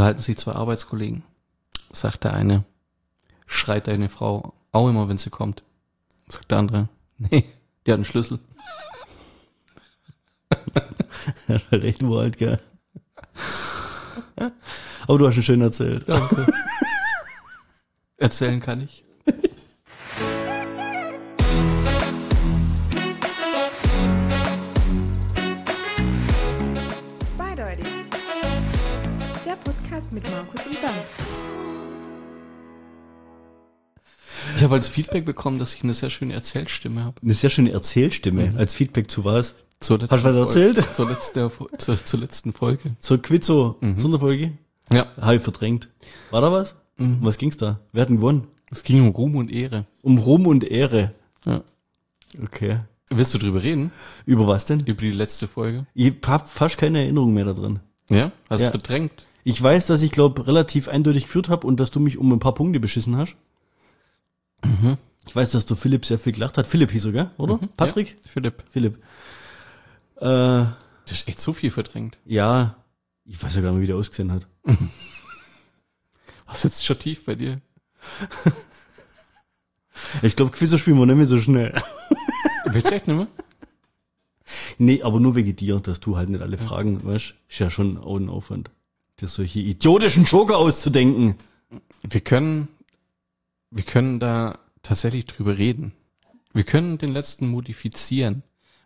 Unterhalten sich zwei Arbeitskollegen. Sagt der eine, schreit deine Frau auch immer, wenn sie kommt. Sagt der andere, nee, die hat einen Schlüssel. Ja, halt echt uralt, gell? Aber du hast ihn schön erzählt. Danke. Erzählen kann ich. Zweideutig. Der Podcast mit Markus und Bernd. Ich habe als Feedback bekommen, dass ich eine sehr schöne Erzählstimme habe. Eine sehr schöne Erzählstimme. Als Feedback zu was? Hast du was erzählt? Zur letzten Folge. Zur Quizzo-Sonderfolge? Ja. Habe ich verdrängt. War da was? Um was ging's da? Wer hat denn gewonnen? Es ging um Ruhm und Ehre. Um Ruhm und Ehre. Ja. Okay. Willst du drüber reden? Über was denn? Über die letzte Folge? Ich hab fast keine Erinnerung mehr da drin. Ja? Hast du Ja. verdrängt? Ich weiß, dass ich, glaube relativ eindeutig geführt habe und dass du mich um ein paar Punkte beschissen hast. Mhm. Ich weiß, dass du Philipp sehr viel gelacht hat. Philipp hieß er, gell? Oder? Patrick? Ja, Philipp. Philipp. Du hast echt so viel verdrängt. Ja. Ich weiß ja gar nicht, wie der ausgesehen hat. Was sitzt schon tief bei dir? Ich glaube, Quizzo spielen wir nicht mehr so schnell. Willst du echt nicht mehr? Nee, aber nur wegen dir, dass du halt nicht alle Fragen, weißt, ist ja schon auch ein Aufwand, dir solche idiotischen Joker auszudenken. Wir können da tatsächlich drüber reden. Wir können den letzten modifizieren.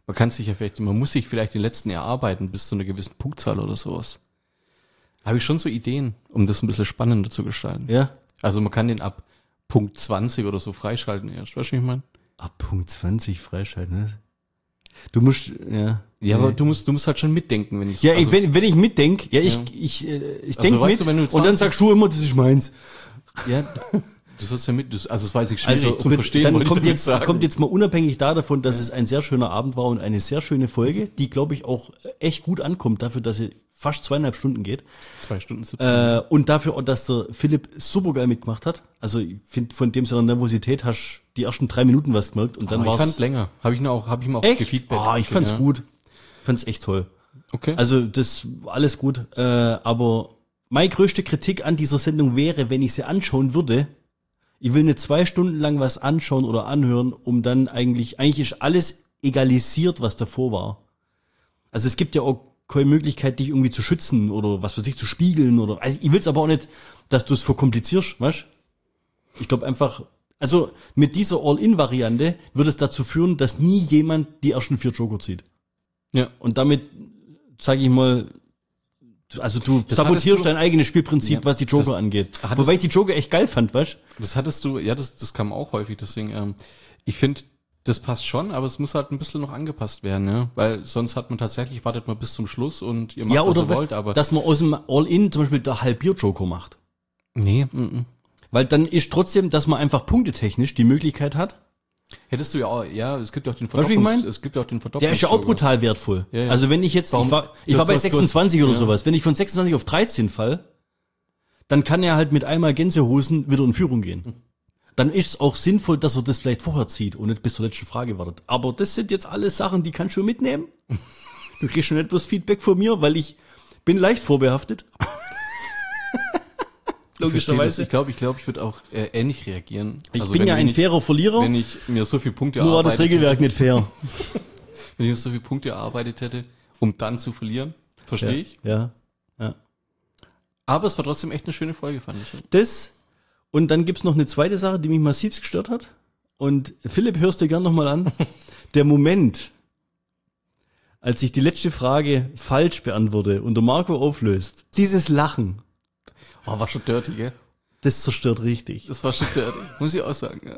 Man muss sich vielleicht den letzten erarbeiten bis zu einer gewissen Punktzahl oder sowas. Habe ich schon so Ideen, um das ein bisschen spannender zu gestalten. Ja? Also man kann den ab Punkt 20 oder so freischalten erst. Weißt du, wie ich meine? Ab Punkt 20 freischalten, ne? Du musst, ja. Ja, aber du musst halt schon mitdenken, wenn ich Ja, also, wenn ich mitdenk, ich denk weißt mit du, wenn du und dann 20 sagst du immer, das ist meins. ja, du sollst ja das weiß ich schwierig Also zum Verstehen, dann wollte ich damit kommt jetzt mal unabhängig davon, dass es ein sehr schöner Abend war und eine sehr schöne Folge, die, glaube ich, auch echt gut ankommt dafür, dass sie fast 2,5 Stunden geht. 2 Stunden 17. Und dafür auch, dass der Philipp super geil mitgemacht hat. Also ich finde, von dem seiner Nervosität hast die ersten 3 Minuten was gemerkt und dann ich war's fand länger. Habe ich ihm auch echt. gefeedbackt. Ich fand's Ja. gut. Fand's echt toll. Okay. Also das alles gut. Aber meine größte Kritik an dieser Sendung wäre, wenn ich sie anschauen würde. Ich will nicht 2 Stunden lang was anschauen oder anhören, um dann eigentlich ist alles egalisiert, was davor war. Also es gibt ja auch keine Möglichkeit, dich irgendwie zu schützen oder was weiß ich, zu spiegeln oder, also ich will's aber auch nicht, dass du es verkomplizierst, weißt? Ich glaube einfach, also mit dieser All-In-Variante würde es dazu führen, dass nie jemand die ersten 4 Joker zieht. Ja. Und damit, sage ich mal, also du sabotierst dein eigenes Spielprinzip, was die Joker angeht. Wobei ich die Joker echt geil fand, weißt? Das kam auch häufig, deswegen, ich finde, das passt schon, aber es muss halt ein bisschen noch angepasst werden, ja, weil sonst wartet man bis zum Schluss und ihr macht, was ihr wollt, aber. Dass man aus dem All-In zum Beispiel der Halbier-Joker macht. Nee, Weil dann ist trotzdem, dass man einfach punktetechnisch die Möglichkeit hat. Hättest du ja auch, es gibt ja auch den Weißt du, wie ich mein? es gibt ja auch den Der ist ja auch brutal wertvoll. Ja, ja. Also wenn ich jetzt, ich war bei 26 oder sowas, wenn ich von 26 auf 13 fall, dann kann er halt mit einmal Gänsehosen wieder in Führung gehen. Dann ist es auch sinnvoll, dass er das vielleicht vorher zieht und nicht bis zur letzten Frage wartet. Aber das sind jetzt alles Sachen, die kannst du mitnehmen. Du kriegst schon etwas Feedback von mir, weil ich bin leicht vorbehaftet. Logischerweise. Ich glaube, ich würde auch ähnlich reagieren. Ich bin ja ein fairer Verlierer. Wenn ich mir so viele Punkte nur war das Regelwerk nicht fair. Wenn ich mir so viele Punkte erarbeitet hätte, um dann zu verlieren, verstehe ich. Ja. Aber es war trotzdem echt eine schöne Folge, fand ich. Das, und dann gibt's noch eine zweite Sache, die mich massiv gestört hat. Und Philipp, hörst du gern nochmal an. Der Moment, als ich die letzte Frage falsch beantworte und der Marco auflöst, dieses Lachen. Oh, war schon dirty, gell? Das zerstört richtig. Das war schon dirty, muss ich auch sagen, ja.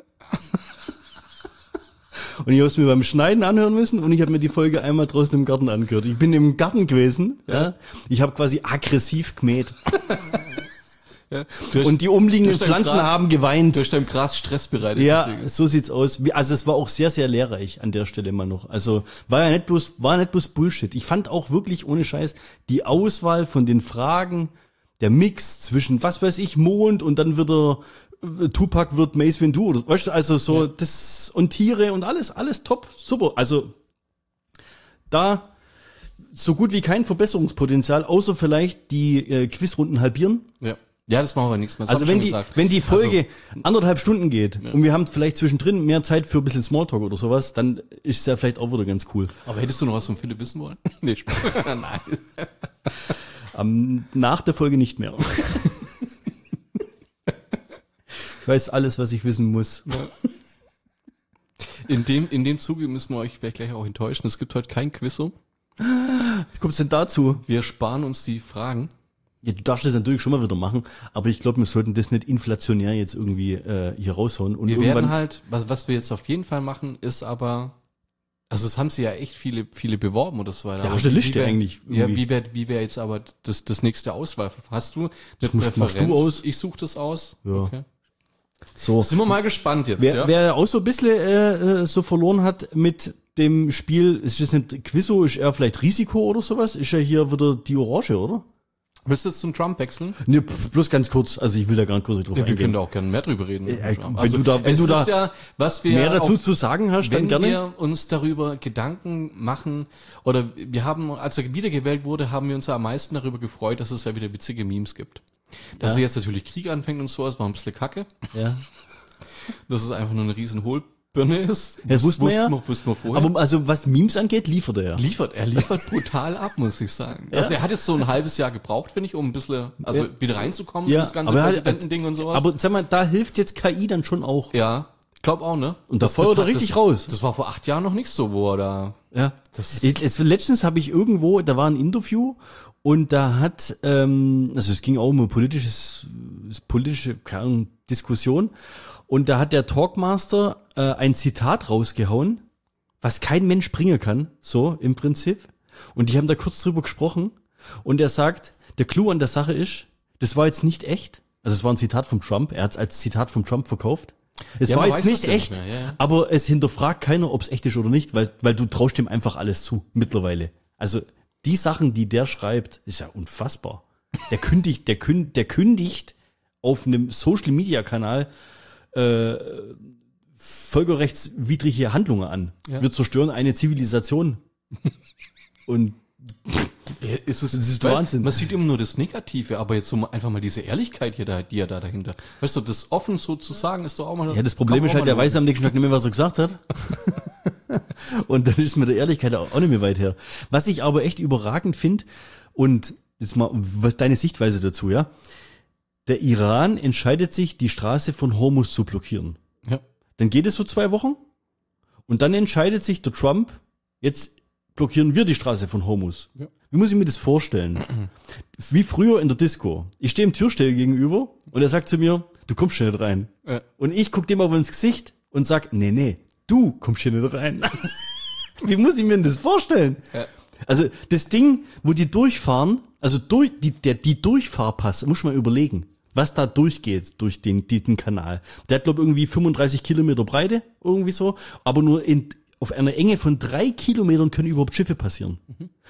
Und ich habe es mir beim Schneiden anhören müssen und ich habe mir die Folge einmal draußen im Garten angehört. Ich bin im Garten gewesen, ja. Ich habe quasi aggressiv gemäht. Ja. Und die umliegenden Pflanzen haben geweint. Durch dein Gras Stress bereitet. Ja, deswegen. so sieht's aus. Also es war auch sehr, sehr lehrreich an der Stelle mal noch. Also war nicht bloß Bullshit. Ich fand auch wirklich ohne Scheiß die Auswahl von den Fragen, der Mix zwischen, was weiß ich, Mond und dann wieder Tupac wird Mace Windu oder weißt du, also so das und Tiere und alles top, super. Also da so gut wie kein Verbesserungspotenzial, außer vielleicht die Quizrunden halbieren. Ja. Ja, das machen wir nichts mehr. Das Also hab ich wenn schon wenn die Folge Also, 1,5 Stunden geht und wir haben vielleicht zwischendrin mehr Zeit für ein bisschen Smalltalk oder sowas, dann ist es ja vielleicht auch wieder ganz cool. aber hättest du noch was von Philipp wissen wollen? Nee, Spaß. Nein. Nach der Folge nicht mehr. Ich weiß alles, was ich wissen muss. In dem Zuge müssen wir euch gleich auch enttäuschen. Es gibt heute kein Quizzo. Wie kommt's denn dazu? Wir sparen uns die Fragen. Ja, du darfst das natürlich schon mal wieder machen, aber ich glaube, wir sollten das nicht inflationär jetzt irgendwie hier raushauen. Und Wir irgendwann werden halt, was wir jetzt auf jeden Fall machen, ist aber, also es haben sie ja echt viele beworben oder so weiter. Ja, Aber hast du eine Liste wär- eigentlich Ja, irgendwie? wie wäre jetzt aber das nächste Auswahl? Hast du eine Das machst du aus. Ich suche das aus. Ja. Okay. so. Sind wir mal gespannt jetzt, Wer, ja? wer auch so ein bisschen so verloren hat mit dem Spiel, ist das nicht Quizzo, ist er vielleicht Risiko oder sowas? Ist ja hier wieder die Orange, oder? Willst du jetzt zum Trump wechseln? Ne, bloß ganz kurz, also ich will da gar nicht kurz drauf Ja, wir können eingehen. da auch gerne mehr drüber reden. wenn du da- wenn es du da ist ja, was wir Mehr dazu auch, zu sagen hast, dann wenn gerne. wir uns darüber Gedanken machen, oder wir haben, als er wiedergewählt wurde, haben wir uns ja am meisten darüber gefreut, dass es ja wieder witzige Memes gibt. Dass Ja. jetzt natürlich Krieg anfängt und sowas, war ein bisschen kacke. Ja. Dass es einfach nur eine riesen Hohlbirne ist. Ja, wussten wir ja. Wussten wir vorher. Aber also was Memes angeht, liefert er ja. Er liefert brutal ab, muss ich sagen. Also er hat jetzt so ein halbes Jahr gebraucht, finde ich, um ein bisschen, also Ja. wieder reinzukommen, in Ja, das ganze aber Präsidentending und sowas. Aber sag mal, da hilft jetzt KI dann schon auch. ja, glaub auch, ne? Und da feuert er richtig raus. Das war vor 8 Jahren noch nicht so, wo er da, Ja. das Letztens habe ich irgendwo, da war ein Interview und da hat, also es ging auch um eine politische keine Ahnung, Diskussion und da hat der Talkmaster ein Zitat rausgehauen, was kein Mensch bringen kann, so im Prinzip. Und die haben da kurz drüber gesprochen und er sagt, der Clou an der Sache ist, das war jetzt nicht echt. Also es war ein Zitat vom Trump, er hat es als Zitat vom Trump verkauft. Es Ja, war man jetzt weiß nicht es ja echt, nicht mehr, ja, ja. aber es hinterfragt keiner, ob es echt ist oder nicht, weil du traust dem einfach alles zu, mittlerweile. Also die Sachen, die der schreibt, ist ja unfassbar. Der kündigt auf einem Social-Media-Kanal völkerrechtswidrige Handlungen an. Ja. Wir zerstören eine Zivilisation. Und ist es, das ist weil Wahnsinn. Man sieht immer nur das Negative, aber jetzt so einfach mal diese Ehrlichkeit hier da, die er da dahinter. Weißt du, das offen so zu sagen, ist doch auch mal. ja, das Problem ist halt, der weiß am nächsten Tag nicht mehr, was er gesagt hat. Und dann ist mit der Ehrlichkeit auch nicht mehr weit her. Was ich aber echt überragend finde, und jetzt mal, was deine Sichtweise dazu, ja? Der Iran entscheidet sich, die Straße von Hormuz zu blockieren. Ja. Dann geht es so 2 Wochen und dann entscheidet sich der Trump, jetzt blockieren wir die Straße von Hormuz. Ja. Wie muss ich mir das vorstellen? Wie früher in der Disco. Ich stehe dem Türsteher gegenüber und er sagt zu mir, du kommst hier nicht rein. Ja. Und ich guck dem aber ins Gesicht und sag, nee, du kommst hier nicht rein. Wie muss ich mir denn das vorstellen? Ja. Also das Ding, wo die durchfahren, also die Durchfahrpass, muss man überlegen, was da durchgeht durch diesen Kanal. Der hat, glaube ich, irgendwie 35 Kilometer Breite, irgendwie so, aber nur auf einer Enge von 3 Kilometern können überhaupt Schiffe passieren.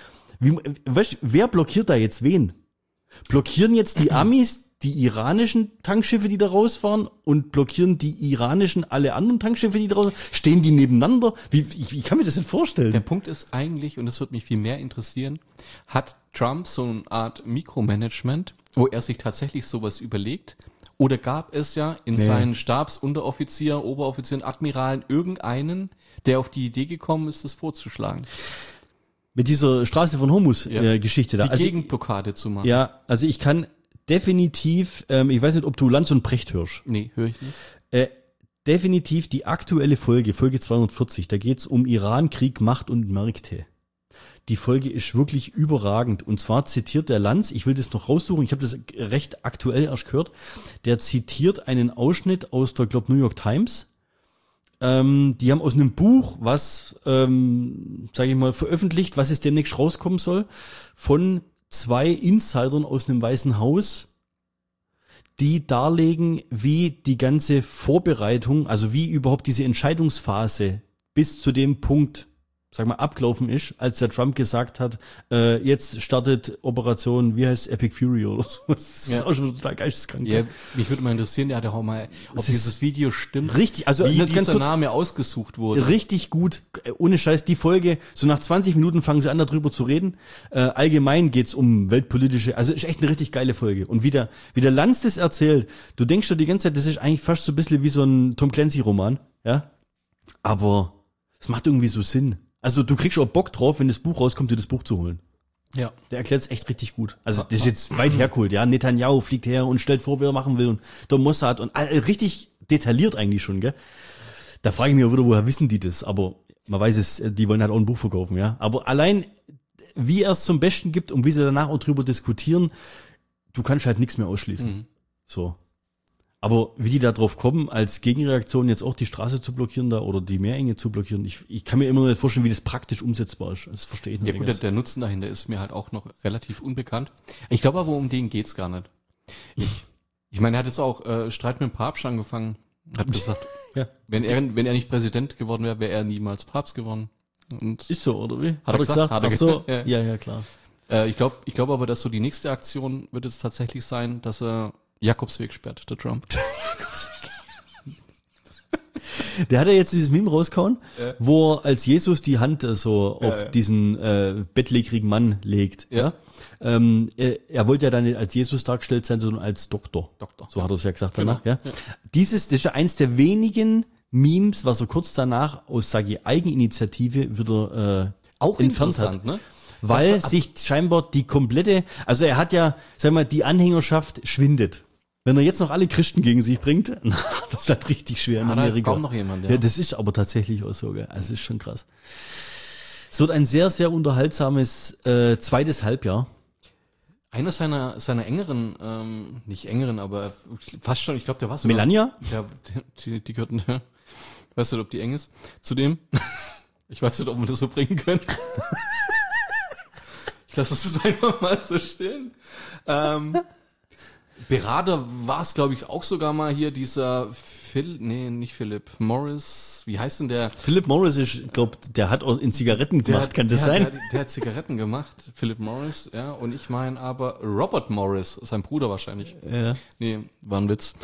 Weißt, wer blockiert da jetzt wen? Blockieren jetzt die Amis die iranischen Tankschiffe, die da rausfahren, und blockieren die iranischen alle anderen Tankschiffe, die da rausfahren? Stehen die nebeneinander? Wie kann mir das denn vorstellen? Der Punkt ist eigentlich, und das wird mich viel mehr interessieren, hat Trump so eine Art Mikromanagement, wo er sich tatsächlich sowas überlegt? Oder gab es ja in seinen Stabsunteroffizieren, Oberoffizieren, Admiralen irgendeinen, der auf die Idee gekommen ist, das vorzuschlagen? Mit dieser Straße von Hormuz-Geschichte da. Die Gegenblockade zu machen. Ja, also ich kann definitiv, ich weiß nicht, ob du Lanz und Precht hörst. Nee, höre ich nicht. Definitiv die aktuelle Folge 240, da geht's um Iran, Krieg, Macht und Märkte. Die Folge ist wirklich überragend. Und zwar zitiert der Lanz, ich will das noch raussuchen, ich habe das recht aktuell erst gehört, der zitiert einen Ausschnitt aus der, New York Times. Die haben aus einem Buch, was, sage ich mal, veröffentlicht, was jetzt demnächst rauskommen soll, von 2 Insidern aus einem Weißen Haus, die darlegen, wie die ganze Vorbereitung, also wie überhaupt diese Entscheidungsphase bis zu dem Punkt, sag mal, abgelaufen ist, als der Trump gesagt hat, jetzt startet Operation, wie heißt Epic Fury oder so. Das ist auch schon total geisteskrank. Ja, mich würde mal interessieren, ja, auch mal, ob dieses Video stimmt. Richtig, also wie ganz dieser kurz, Name ausgesucht wurde. richtig gut, ohne Scheiß, die Folge, so nach 20 Minuten fangen sie an, darüber zu reden. Allgemein geht's um weltpolitische, also ist echt eine richtig geile Folge. Und wie der Lanz das erzählt, du denkst dir die ganze Zeit, das ist eigentlich fast so ein bisschen wie so ein Tom Clancy-Roman, ja? Aber es macht irgendwie so Sinn. Also du kriegst auch Bock drauf, wenn das Buch rauskommt, dir das Buch zu holen. Ja. Der erklärt es echt richtig gut. Also das ist jetzt weit hergeholt, ja. Netanyahu fliegt her und stellt vor, wie er machen will und der Mossad und richtig detailliert eigentlich schon, gell. Da frage ich mich auch wieder, woher wissen die das? Aber man weiß es, die wollen halt auch ein Buch verkaufen, ja. Aber allein, wie er es zum Besten gibt und wie sie danach auch drüber diskutieren, du kannst halt nichts mehr ausschließen. So. Aber wie die da drauf kommen, als Gegenreaktion jetzt auch die Straße zu blockieren da oder die Meerenge zu blockieren, ich kann mir immer noch nicht vorstellen, wie das praktisch umsetzbar ist. Das verstehe ich nicht. Ja gut, der Nutzen dahinter ist mir halt auch noch relativ unbekannt. Ich glaube aber, um den geht's gar nicht. Ich meine, er hat jetzt auch Streit mit dem Papst angefangen, hat gesagt, Ja. wenn er nicht Präsident geworden wäre, wäre er niemals Papst geworden. Und Ist so, oder wie? Hat er gesagt? Hat er Ach so, gesagt? ja, klar. ich glaube aber, dass so die nächste Aktion wird jetzt tatsächlich sein, dass er Jakobsweg sperrt, der Trump. Der hat ja jetzt dieses Meme rausgehauen, wo er als Jesus die Hand so auf diesen bettlägerigen Mann legt. Ja. Er wollte ja dann nicht als Jesus dargestellt sein, sondern als Doktor. Doktor. So hat er es ja gesagt danach. Genau. Ja. Das ist ja eins der wenigen Memes, was er kurz danach aus, sage ich, Eigeninitiative wieder Auch entfernt hat. interessant, ne? Weil Das- sich scheinbar die komplette, also er hat ja, sag mal, die Anhängerschaft schwindet. Wenn er jetzt noch alle Christen gegen sich bringt, das ist halt richtig schwer in Hat er Amerika. kaum noch jemand, Ja, das ist aber tatsächlich auch so, gell? Also ist schon krass. Es wird ein sehr, sehr unterhaltsames zweites Halbjahr. Einer seiner engeren, nicht engeren, aber fast schon, ich glaube, der war sogar... Melania? Ja, die gehörten, ja. Weißt du, ob die eng ist? Zudem? Ich weiß nicht, ob wir das so bringen können. Ich lasse es jetzt einfach mal so stehen. Berater war es, glaube ich, auch sogar mal hier dieser nicht Philip Morris. Wie heißt denn der? Philip Morris ist, ich glaube, der hat auch in Zigaretten gemacht, kann das sein? Der hat Zigaretten gemacht, Philip Morris, ja. Und ich meine aber Robert Morris, sein Bruder wahrscheinlich. Ja. Nee, war ein Witz.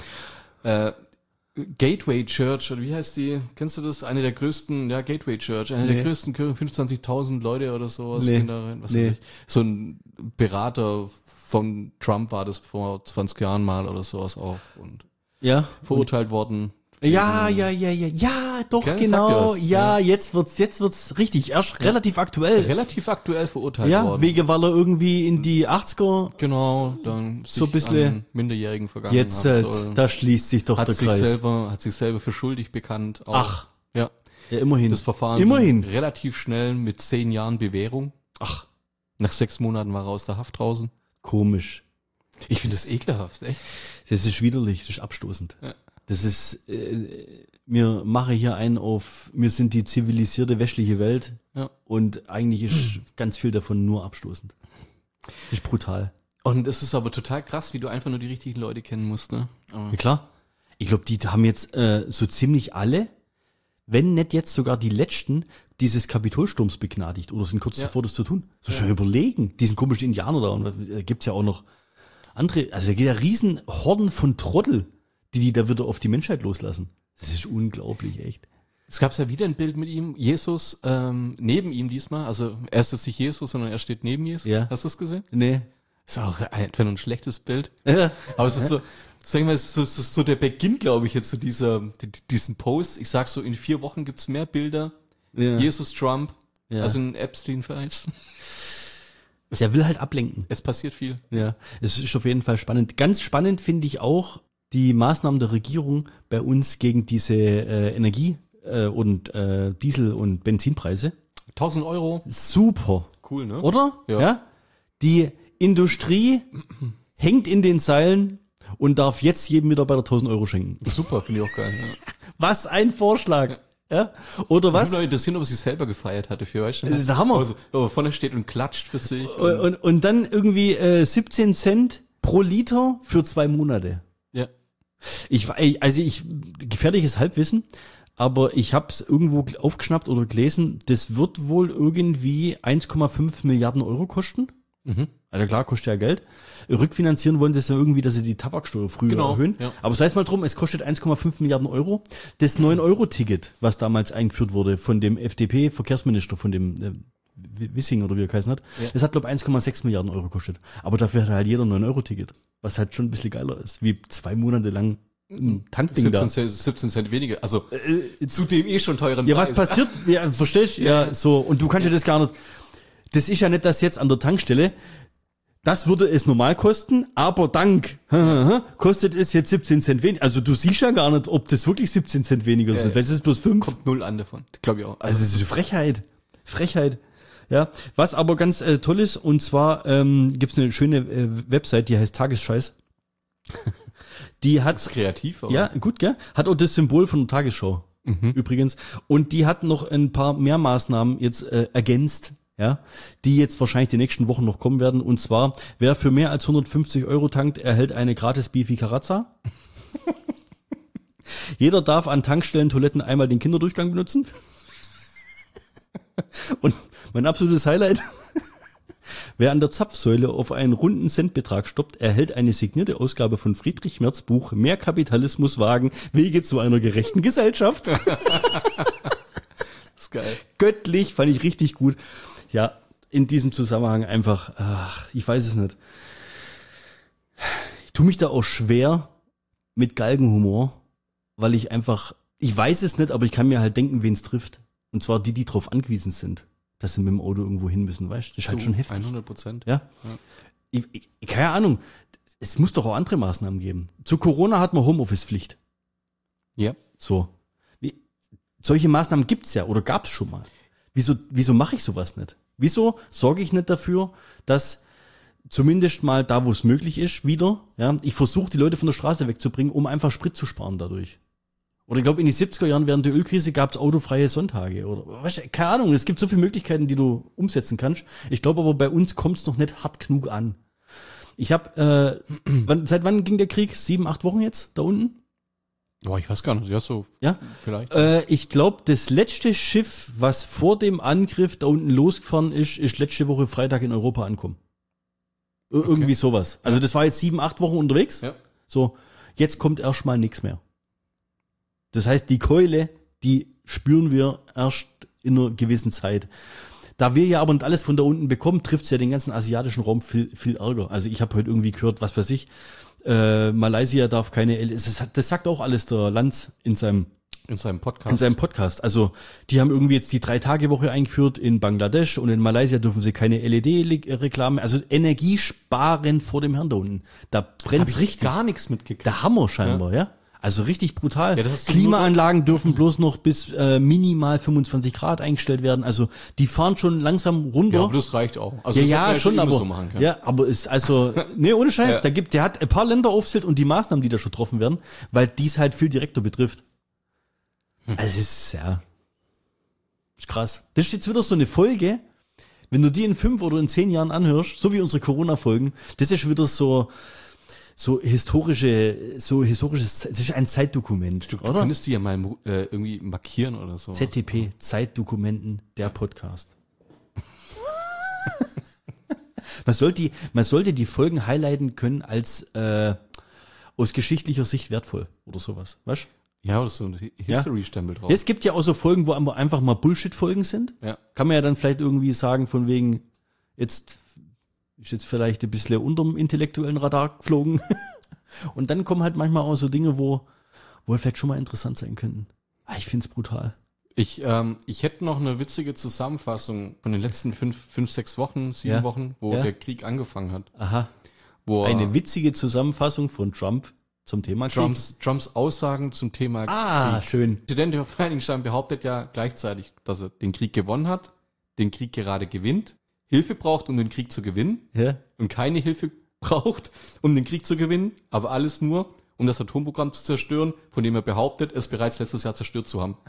Gateway Church, oder wie heißt die? Kennst du das? Eine der größten, ja, Gateway Church, eine der größten Kirchen, 25.000 Leute oder sowas. Nee. Gehen da rein, was weiß ich. So ein Berater von Trump war das vor 20 Jahren mal oder sowas auch und Ja. verurteilt worden. Ja, doch, Gell, genau. sagt ihr was? Ja, jetzt wird's richtig. Erst relativ aktuell. Relativ aktuell verurteilt Ja, worden. weil er irgendwie in die 80er Genau, dann So sich ein bisschen- an Minderjährigen vergangen jetzt, haben soll. da schließt sich doch hat der sich Kreis. selber für schuldig bekannt. Auch. Ach. Ja. Ja, immerhin. Das Verfahren Immerhin. relativ schnell mit 10 Jahren Bewährung. Ach, Nach 6 Monaten war er aus der Haft draußen. komisch. Ich finde das ekelhaft, echt. Das ist widerlich, das ist abstoßend. Ja. Das ist, wir machen hier einen auf, wir sind die zivilisierte westliche Welt Ja. und eigentlich ist ganz viel davon nur abstoßend. Das ist brutal. Und es ist aber total krass, wie du einfach nur die richtigen Leute kennen musst, ne? Aber Ja klar. Ich glaube, die haben jetzt so ziemlich alle, wenn nicht jetzt sogar die letzten, dieses Kapitolsturms begnadigt oder sind kurz Ja. davor, das zu tun. Das muss ich mir überlegen. Diesen komischen Indianer da und gibt's ja auch noch andere, also da geht ja riesen Horden von Trottel, die da wieder auf die Menschheit loslassen. Das ist unglaublich, echt. es gab ja wieder ein Bild mit ihm, Jesus, neben ihm diesmal. Also er ist jetzt nicht Jesus, sondern er steht neben Jesus. Ja. Hast du das gesehen? Nee. Ist auch einfach nur ein schlechtes Bild. Ja. Aber es ist so, sagen wir, es ist so der Beginn, glaube ich, jetzt zu diesen Post. Ich sag so, in 4 Wochen gibt's mehr Bilder. Ja. Jesus, Trump, Ja. also ein Epstein-Files. Der will halt ablenken. Es passiert viel. Ja, es ist auf jeden Fall spannend. Ganz spannend finde ich auch die Maßnahmen der Regierung bei uns gegen diese Energie- und Diesel- und Benzinpreise. 1.000 Euro. Super, Cool, ne? oder? Ja. Die Industrie hängt in den Seilen und darf jetzt jedem Mitarbeiter 1.000 Euro schenken. Super, finde ich auch geil. Ja. Was ein Vorschlag. Ja? Oder was? Mich würde interessieren, ob er sich selber gefeiert hatte für euch. Das ist der Hammer. Also, ob er vorne steht und klatscht für sich. Und dann irgendwie 17 Cent pro Liter für 2 Monate. Ja. Gefährliches Halbwissen. aber ich habe es irgendwo aufgeschnappt oder gelesen, das wird wohl irgendwie 1,5 Milliarden Euro kosten. Also klar, kostet ja Geld. Rückfinanzieren wollen sie es ja irgendwie, dass sie die Tabaksteuer früher erhöhen. Ja. Aber sei es mal drum, es kostet 1,5 Milliarden Euro. Das 9-Euro-Ticket, was damals eingeführt wurde von dem FDP-Verkehrsminister, von dem Wissing oder wie er geheißen hat, das hat, glaube ich, 1,6 Milliarden Euro gekostet. Aber dafür hat halt jeder 9-Euro-Ticket, was halt schon ein bisschen geiler ist, wie 2 Monate lang ein Tankding 17 Cent weniger. Also zu dem schon teuren Ja, Preis. was passiert? Ja, verstehst du? Ja, so. Und du kannst ja das gar nicht. Das ist ja nicht das jetzt an der Tankstelle. Das würde es normal kosten, aber dank kostet es jetzt 17 Cent weniger. Also du siehst ja gar nicht, ob das wirklich 17 Cent weniger sind. Weil es ist bloß 5. Kommt 0 an davon. Glaube ich auch. Also das ist Frechheit. Frechheit. Ja, was aber ganz toll ist, und zwar gibt's eine schöne Website, die heißt Tagesscheiß. Die hat ist kreativ, aber. Ja, gut, gell? Hat auch das Symbol von der Tagesschau. Übrigens. Und die hat noch ein paar mehr Maßnahmen jetzt ergänzt, ja, die jetzt wahrscheinlich die nächsten Wochen noch kommen werden. Und zwar, wer für mehr als 150 Euro tankt, erhält eine gratis Bifi Carazza. Jeder darf an Tankstellen, Toiletten einmal den Kinderdurchgang benutzen. Und mein absolutes Highlight: Wer an der Zapfsäule auf einen runden Centbetrag stoppt, erhält eine signierte Ausgabe von Friedrich Merz Buch Mehr Kapitalismus wagen, Wege zu einer gerechten Gesellschaft. Das ist geil. Göttlich, fand ich richtig gut. Ja, in diesem Zusammenhang einfach, ich weiß es nicht. Ich tue mich da auch schwer mit Galgenhumor, weil ich weiß es nicht, aber ich kann mir halt denken, wen es trifft. Und zwar die drauf angewiesen sind, dass sie mit dem Auto irgendwo hin müssen, weißt du? Das ist halt schon heftig. 100%. Ja. Ich, keine Ahnung. Es muss doch auch andere Maßnahmen geben. Zu Corona hat man Homeoffice-Pflicht. Ja. So. Solche Maßnahmen gibt's ja oder gab's schon mal. Wieso mache ich sowas nicht? Wieso sorge ich nicht dafür, dass zumindest mal da, wo es möglich ist, wieder, ja, ich versuche die Leute von der Straße wegzubringen, um einfach Sprit zu sparen dadurch. Oder ich glaube, in den 70er Jahren während der Ölkrise gab's autofreie Sonntage oder weißt du, keine Ahnung, es gibt so viele Möglichkeiten, die du umsetzen kannst. Ich glaube aber, bei uns kommt's noch nicht hart genug an. Ich habe, seit wann ging der Krieg? 7, 8 Wochen jetzt da unten? Boah, ich weiß gar nicht. Ja, so. Ja. Vielleicht. Ich glaube, das letzte Schiff, was vor dem Angriff da unten losgefahren ist letzte Woche Freitag in Europa angekommen. Irgendwie sowas. Also das war jetzt 7, 8 Wochen unterwegs. Ja. So, jetzt kommt erstmal nichts mehr. Das heißt, die Keule, die spüren wir erst in einer gewissen Zeit. Da wir ja aber nicht alles von da unten bekommen, trifft's ja den ganzen asiatischen Raum viel, viel ärger. Also ich habe heute irgendwie gehört, was weiß ich, Malaysia darf keine, das sagt auch alles der Lanz in seinem Podcast. Also die haben irgendwie jetzt die 3-Tage-Woche eingeführt in Bangladesch und in Malaysia dürfen sie keine LED-Reklame, also Energiesparen vor dem Herrn da unten. Da brennt's richtig. Gar nichts mitgekriegt. Der Hammer scheinbar, ja. Also richtig brutal. Ja, das ist so Klimaanlagen dürfen bloß noch bis minimal 25 Grad eingestellt werden. Also die fahren schon langsam runter. Ja, aber das reicht auch. Also Ja, schon, aber so machen können. ja, aber ist also nee, ohne Scheiß, der hat ein paar Länder aufzählt und die Maßnahmen, die da schon getroffen werden, weil dies halt viel direkter betrifft. Also es ist ist krass. Das ist jetzt wieder so eine Folge, wenn du die in 5 oder in 10 Jahren anhörst, so wie unsere Corona-Folgen, das ist wieder so historisches, das ist ein Zeitdokument, Du oder? könntest die ja mal irgendwie markieren oder so. ZDP, Zeitdokumenten, der Podcast. Man sollte die Folgen highlighten können als aus geschichtlicher Sicht wertvoll oder sowas, weißt? Ja, oder so ein History-Stempel drauf. Es gibt ja auch so Folgen, wo einfach mal Bullshit-Folgen sind. Ja. Kann man ja dann vielleicht irgendwie sagen, von wegen, ist jetzt vielleicht ein bisschen unterm intellektuellen Radar geflogen. Und dann kommen halt manchmal auch so Dinge, wo halt vielleicht schon mal interessant sein könnten. Ich find's brutal. Ich hätte noch eine witzige Zusammenfassung von den letzten 5, 6 Wochen, 7 Wochen, wo der Krieg angefangen hat. Aha. Wo Eine witzige Zusammenfassung von Trump zum Thema Krieg. Trumps Aussagen zum Thema Krieg. Schön. Der Präsident der Vereinigten Staaten behauptet ja gleichzeitig, dass er den Krieg gewonnen hat, den Krieg gerade gewinnt, Hilfe braucht, um den Krieg zu gewinnen Ja. und keine Hilfe braucht, um den Krieg zu gewinnen, aber alles nur, um das Atomprogramm zu zerstören, von dem er behauptet, es bereits letztes Jahr zerstört zu haben.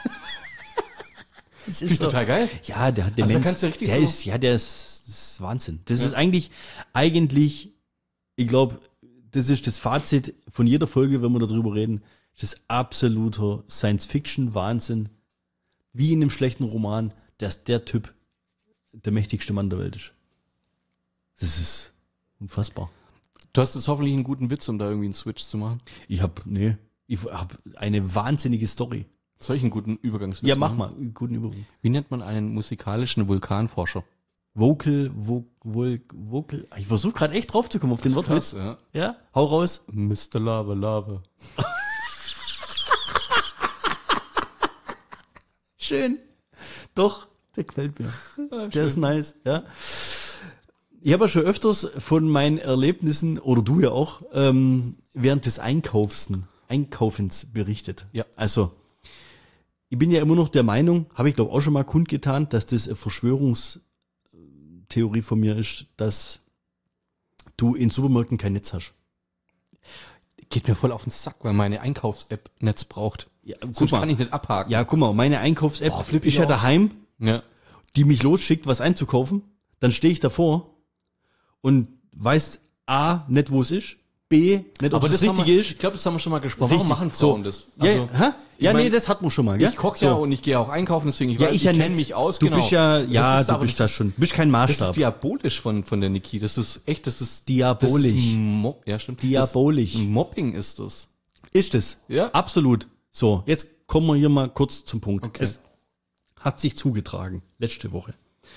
Das Finde ich total geil. Ja, der hat Also da Demenz. kannst du richtig der so- ist, das ist Wahnsinn. Das ist eigentlich, ich glaube, das ist das Fazit von jeder Folge, wenn wir darüber reden. Das ist absoluter Science-Fiction-Wahnsinn. Wie in einem schlechten Roman, dass der Typ der mächtigste Mann der Welt ist. Das ist unfassbar. Du hast jetzt hoffentlich einen guten Witz, um da irgendwie einen Switch zu machen. Ich hab eine wahnsinnige Story. Soll ich einen guten Übergangswitz Ja, mach machen? mal, einen guten Übergang. Wie nennt man einen musikalischen Vulkanforscher? Vocal. Ich versuche gerade echt drauf zu kommen auf den Wortwitz. ja. Ja, hau raus. Mr. Lava Lava. Schön. Doch, der gefällt mir. Der ist nice, ja. Ich habe ja schon öfters von meinen Erlebnissen, oder du ja auch, während des Einkaufens berichtet. Ja. Also, ich bin ja immer noch der Meinung, habe ich glaube auch schon mal kundgetan, dass das eine Verschwörungstheorie von mir ist, dass du in Supermärkten kein Netz hast. Geht mir voll auf den Sack, weil meine Einkaufs-App Netz braucht. Ja, Sonst kann ich nicht abhaken. Ja, guck mal, meine Einkaufs-App flipp ist ich ja aus. daheim, Ja. die mich losschickt, was einzukaufen. Dann stehe ich davor und weiß A, nicht wo es ist, B, nicht ob Aber das das Richtige ist. Ich glaube, das haben wir schon mal gesprochen. Richtig. Warum machen Frauen So. das? Ja, hä? Ja, ich mein, nee, das hat man schon mal, gell? Ich koche so. ja und ich gehe auch einkaufen, deswegen Ja, ich ja kenne nicht. mich aus. Du bist ja, ja, Das ist du aber- bist da schon. Du bist kein Das Maßstab. ist diabolisch von der Niki. Das ist echt, das ist Diabolisch. Das ist ja, stimmt. Diabolisch. Das Mobbing ist das. Ist es? Ja. Absolut. So, jetzt kommen wir hier mal kurz zum Punkt. Okay. Es hat sich zugetragen, letzte Woche.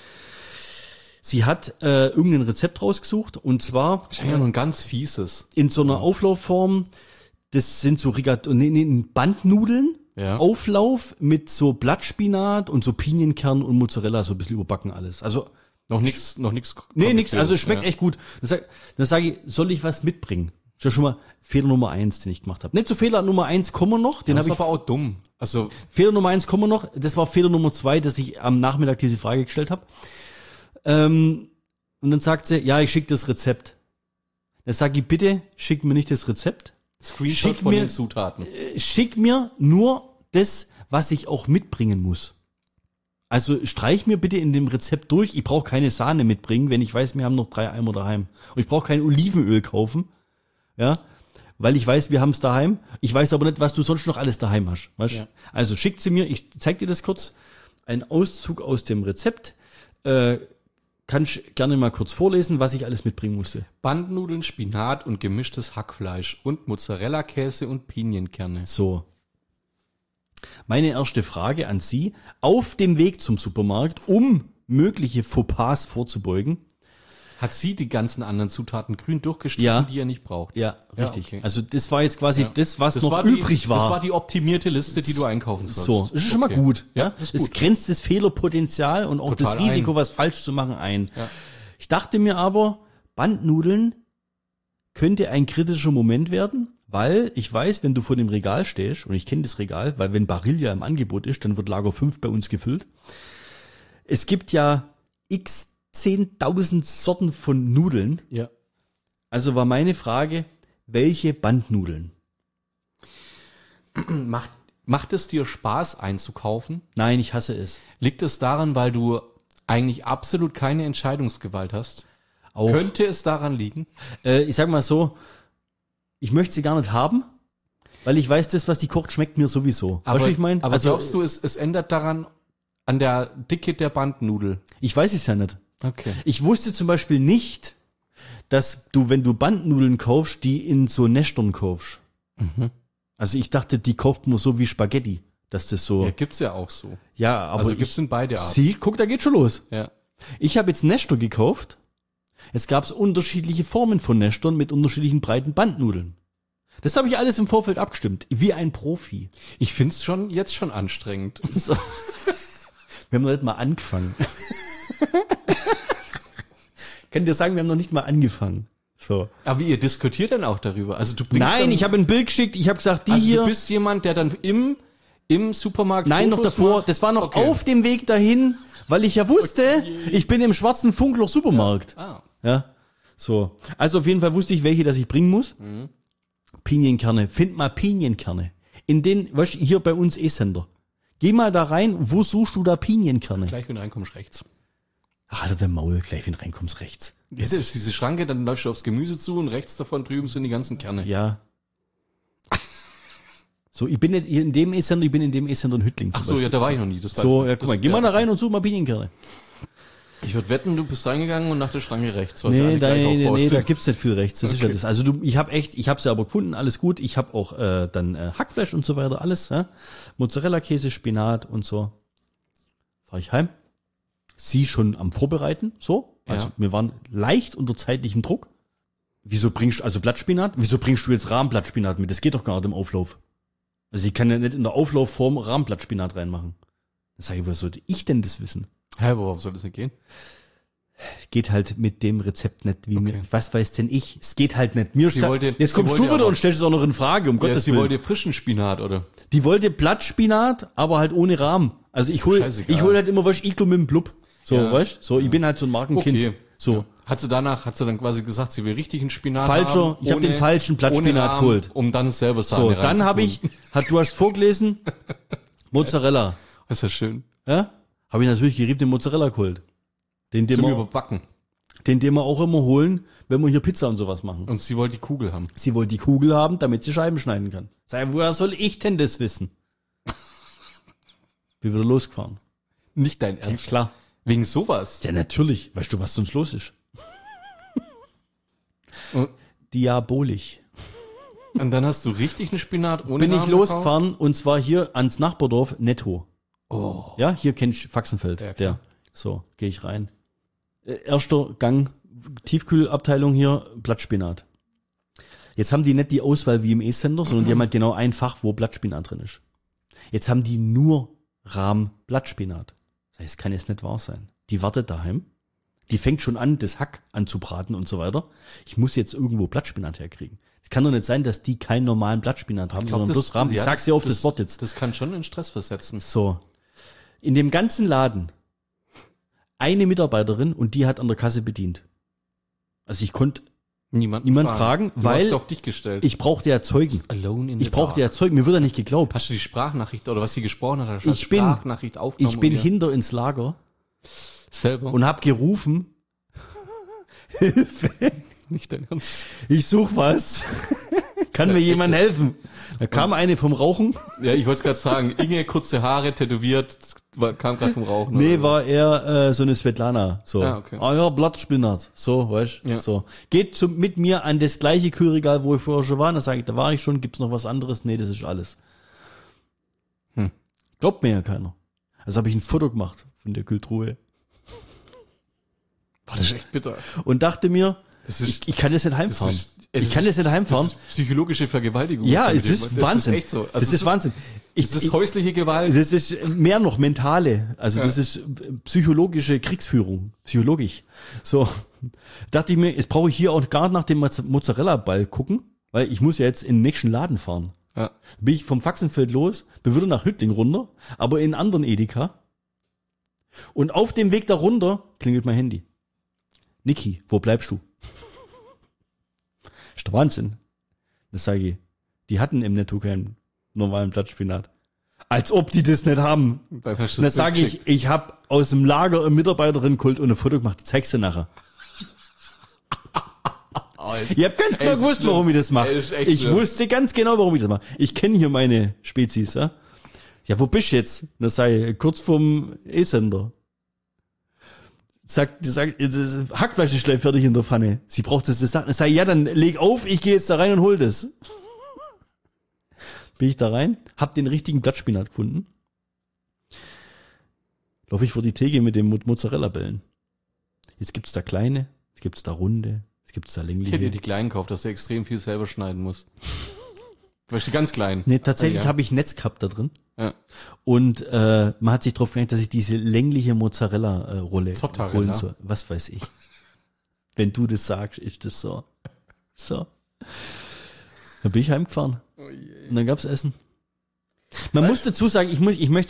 Sie hat irgendein Rezept rausgesucht und zwar Wahrscheinlich ja nur ein ganz fieses. in so einer Auflaufform, das sind so Bandnudeln, Ja. Auflauf mit so Blattspinat und so Pinienkernen und Mozzarella, so ein bisschen überbacken alles. Also, Noch nix. nee, nix, also es schmeckt ja. echt gut. Dann sage ich, soll ich was mitbringen? Das ist ja schon mal Fehler Nummer 1, den ich gemacht habe. Nicht zu Fehler Nummer 1 kommen wir noch, den Das habe ist ich. aber auch dumm. Also, Fehler Nummer 1 kommen wir noch, das war Fehler Nummer 2, dass ich am Nachmittag diese Frage gestellt habe. Und dann sagt sie, ja, ich schicke das Rezept. Dann sage ich, bitte, schick mir nicht das Rezept. Screenshot Schick von mir- den Zutaten. Schick mir nur das, was ich auch mitbringen muss. Also streich mir bitte in dem Rezept durch. Ich brauche keine Sahne mitbringen, wenn ich weiß, wir haben noch 3 Eimer daheim. Und ich brauche kein Olivenöl kaufen, ja, weil ich weiß, wir haben es daheim. Ich weiß aber nicht, was du sonst noch alles daheim hast. Weißt? Ja. Also schickt sie mir, ich zeig dir das kurz, ein Auszug aus dem Rezept. Kannst gerne mal kurz vorlesen, was ich alles mitbringen musste. Bandnudeln, Spinat und gemischtes Hackfleisch und Mozzarella-Käse und Pinienkerne. So. Meine erste Frage an Sie, auf dem Weg zum Supermarkt, um mögliche Fauxpas vorzubeugen. Hat sie die ganzen anderen Zutaten grün durchgestrichen, Ja. die ihr nicht braucht? Ja, richtig. okay. Also das war jetzt quasi Ja. das, was noch die, übrig war. Das war die optimierte Liste, die du einkaufen sollst. So, das ist schon mal Okay. gut. Ja, Ja, das ist es gut. grenzt das Fehlerpotenzial und auch Total das Risiko, ein. was falsch zu machen, ein. Ja. Ich dachte mir aber, Bandnudeln könnte ein kritischer Moment werden, weil ich weiß, wenn du vor dem Regal stehst, und ich kenne das Regal, weil wenn Barilla im Angebot ist, dann wird Lager 5 bei uns gefüllt. Es gibt ja x 10.000 Sorten von Nudeln. Ja. Also war meine Frage, welche Bandnudeln? Macht es dir Spaß einzukaufen? Nein, ich hasse es. Liegt es daran, weil du eigentlich absolut keine Entscheidungsgewalt hast? Auch. Könnte es daran liegen? Ich sag mal so, ich möchte sie gar nicht haben, weil ich weiß, das, was die kocht, schmeckt mir sowieso. Weißt du, was ich meine? Aber glaubst du, es ändert daran an der Dicke der Bandnudel? Ich weiß es ja nicht. Okay. Ich wusste zum Beispiel nicht, dass du, wenn du Bandnudeln kaufst, die in so Nestern kaufst. Also ich dachte, die kauft man so wie Spaghetti, dass das so. Ja, gibt's ja auch so. Ja, aber Also gibt's in beide Arten. Sie, guck, da geht schon los. Ja. Ich habe jetzt Nester gekauft. Es gab unterschiedliche Formen von Nestern mit unterschiedlichen breiten Bandnudeln. Das habe ich alles im Vorfeld abgestimmt, wie ein Profi. Ich find's jetzt schon anstrengend. So. Wir haben noch nicht mal angefangen. Kann dir sagen, wir haben noch nicht mal angefangen. So. Aber ihr diskutiert dann auch darüber. Also du bringst Nein, dann, ich habe ein Bild geschickt, ich habe gesagt, die also hier. du bist jemand, der dann im Supermarkt Nein, noch Fotos davor, macht? das war noch Okay. auf dem Weg dahin, weil ich ja wusste, ich bin im schwarzen Funkloch Supermarkt. Ah. Ja. So. Also auf jeden Fall wusste ich, welche, dass ich bringen muss. Pinienkerne. Find mal Pinienkerne. In den, weißt du, hier bei uns E-Sender. Geh mal da rein, wo suchst du da Pinienkerne? Gleich, wenn du reinkommst, rechts. Ach, Alter, der Maul, gleich wenn du reinkommst, rechts. Ja, das ist diese Schranke, dann läufst du aufs Gemüse zu und rechts davon drüben sind die ganzen Kerne. Ja. So, ich bin nicht hier in dem E-Sender, ich bin in dem E-Sender in Hüttling. Ach so, ja, da war ich noch nie. Das weiß So, ich. ja, guck mal, Das- geh mal ja. da rein und such mal Pinienkerne. Ich würde wetten, du bist reingegangen und nach der Schranke rechts. Was ja Nee, alle gleich aufbaut da sind. gibt's nicht viel rechts. Das ist ja das. Also ich habe sie aber gefunden, alles gut. Ich habe auch dann Hackfleisch und so weiter, alles. Mozzarella-Käse, Spinat und so. Fahr ich heim. Sie schon am Vorbereiten, so. Also Ja. wir waren leicht unter zeitlichem Druck. Wieso bringst du, also Blattspinat? Wieso bringst du jetzt Rahmblattspinat mit? Das geht doch gar nicht im Auflauf. Also ich kann ja nicht in der Auflaufform Rahmblattspinat reinmachen. Dann sage ich, woher sollte ich denn das wissen? Hä, worauf soll das nicht gehen? Geht halt mit dem Rezept nicht, wie mir, was weiß denn ich? Es geht halt nicht. Sie wollte- Jetzt sie kommst wollte du wieder aber- und stellst es auch noch in Frage, um Ja, Gottes sie Willen. wollte frischen Spinat, oder? Die wollte Blattspinat, aber halt ohne Rahmen. Also ich hol scheißegal. halt immer was Iglo mit dem Blub. So, Ja. weißt? So, ich bin halt so ein Markenkind. Okay. So. Ja. Hat sie dann quasi gesagt, sie will richtigen Spinat Falscher, haben? ich hab den falschen Blattspinat ohne Rahmen, geholt. Um dann selber Sahne So, dann habe reinzutun. du hast vorgelesen, Mozzarella. Das ist ja schön. Ja? Habe ich natürlich geriebene Mozzarella geholt. Den Zum wir Überbacken. auch immer holen, wenn wir hier Pizza und sowas machen. Und sie wollte die Kugel haben. Sie wollte die Kugel haben, damit sie Scheiben schneiden kann. Sag, woher soll ich denn das wissen? Bin wieder losgefahren. Nicht dein Ernst. Klar. Wegen sowas. Ja, natürlich. Weißt du, was sonst los ist? Und- Diabolisch. Und dann hast du richtig einen Spinat ohne Bin ich Rahmen losgefahren und zwar hier ans Nachbardorf Netto. gekauft? Oh. Ja, hier kennst du Faxenfeld. Ja, klar. Der. So, gehe ich rein. Erster Gang, Tiefkühlabteilung hier, Blattspinat. Jetzt haben die nicht die Auswahl wie im E-Sender, sondern die haben halt genau ein Fach, wo Blattspinat drin ist. Jetzt haben die nur Rahm-Blattspinat. Das heißt, kann jetzt nicht wahr sein. Die wartet daheim. Die fängt schon an, das Hack anzubraten und so weiter. Ich muss jetzt irgendwo Blattspinat herkriegen. Es kann doch nicht sein, dass die keinen normalen Blattspinat haben, sondern bloß Rahm. Ich sag's dir auf das Wort jetzt. Das kann schon in Stress versetzen. So. In dem ganzen Laden eine Mitarbeiterin und die hat an der Kasse bedient. Also ich konnte Niemand fragen, Du weil hast auf dich gestellt. ich brauchte ja Zeugen. Alone in the Ich brauchte ja dark. Zeugen. Mir wird ja nicht geglaubt. Hast du die Sprachnachricht oder was sie gesprochen hat? Hast du Ich bin- Sprachnachricht aufgenommen? Ich bin und ihr hinter ins Lager selber und hab gerufen, nicht dein Ernst. ich such was. Kann mir jemand helfen? Da kam eine vom Rauchen. Ja, ich wollte es gerade sagen. Inge, kurze Haare, tätowiert, kam gerade vom Rauchen. Nee, oder so. war eher so eine Svetlana. So. Ah, okay. Ah ja, Blattspinat. So, weißt du? Ja. So. Geht mit mir an das gleiche Kühlregal, wo ich vorher schon war. Da sage ich, da war ich schon. Gibt's noch was anderes? Nee, das ist alles. Glaubt mir ja keiner. Also habe ich ein Foto gemacht von der Kühltruhe Boah, das ist echt bitter. und dachte mir, Das ist, ich kann jetzt nicht heimfahren. das ist- Ich kann jetzt nicht heimfahren. Das ist psychologische Vergewaltigung. Ja, was da es mit ist dem- Wahnsinn. Das ist echt so. Also das ist Wahnsinn. Das ist häusliche Gewalt. Das ist mehr noch mentale. Also das ist psychologische Kriegsführung. Psychologisch. So. Dachte ich mir, jetzt brauche ich hier auch gar nach dem Mozzarella-Ball gucken, weil ich muss ja jetzt in den nächsten Laden fahren. Ja. Bin ich vom Faxenfeld los, bin wieder nach Hüttling runter, aber in einen anderen Edeka. Und auf dem Weg da runter klingelt mein Handy. Niki, wo bleibst du? Ist der Wahnsinn. Das sage ich. Die hatten im Netto keinen normalen Blattspinat. Als ob die das nicht haben. Dann hast du Und dann das sage Bild ich, geschickt. ich habe aus dem Lager eine Mitarbeiterin geholt und ein Foto gemacht. Ich zeig's dir nachher. Ich habe ganz genau Es ist gewusst, schlimm. warum ich das mache. Es ist echt Ich schlimm. wusste ganz genau, warum ich das mache. Ich kenne hier meine Spezies. Ja, ja, wo bist du jetzt? Das sei kurz vorm E-Sender. Sagt, das Hackfleisch ist gleich fertig in der Pfanne. Sie braucht das. Das sei, ja, dann leg auf, ich gehe jetzt da rein und hol das. Bin ich da rein, hab den richtigen Blattspinat gefunden. Laufe ich vor die Theke mit dem Mozzarella-Bällen. Jetzt gibt's da kleine, es gibt's da runde, es gibt's da Ich hätte dir längliche. die kleinen gekauft, dass du extrem viel selber schneiden musst. Weißt du, die ganz kleinen. Nee, tatsächlich Ja. habe ich Netz gehabt da drin. Ja. Und man hat sich drauf geeinigt, dass ich diese längliche Mozzarella-Rolle Zottarella. holen soll. Was weiß ich. Wenn du das sagst, ist das so. So. Dann bin ich heimgefahren. Und dann gab's Essen. Man muss dazu sagen, ich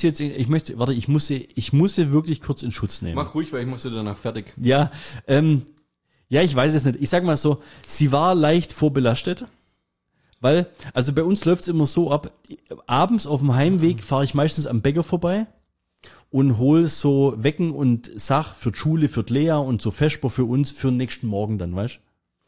muss wirklich kurz in Schutz nehmen. Mach ruhig, weil ich musste danach fertig. Ja, ja, ich weiß es nicht. Ich sag mal so, sie war leicht vorbelastet. Weil, also bei uns läuft's immer so ab, abends auf dem Heimweg fahre ich meistens am Bäcker vorbei und hol so Wecken und Sach für die Schule, für die Lea und so Vesper für uns für den nächsten Morgen dann, weißt?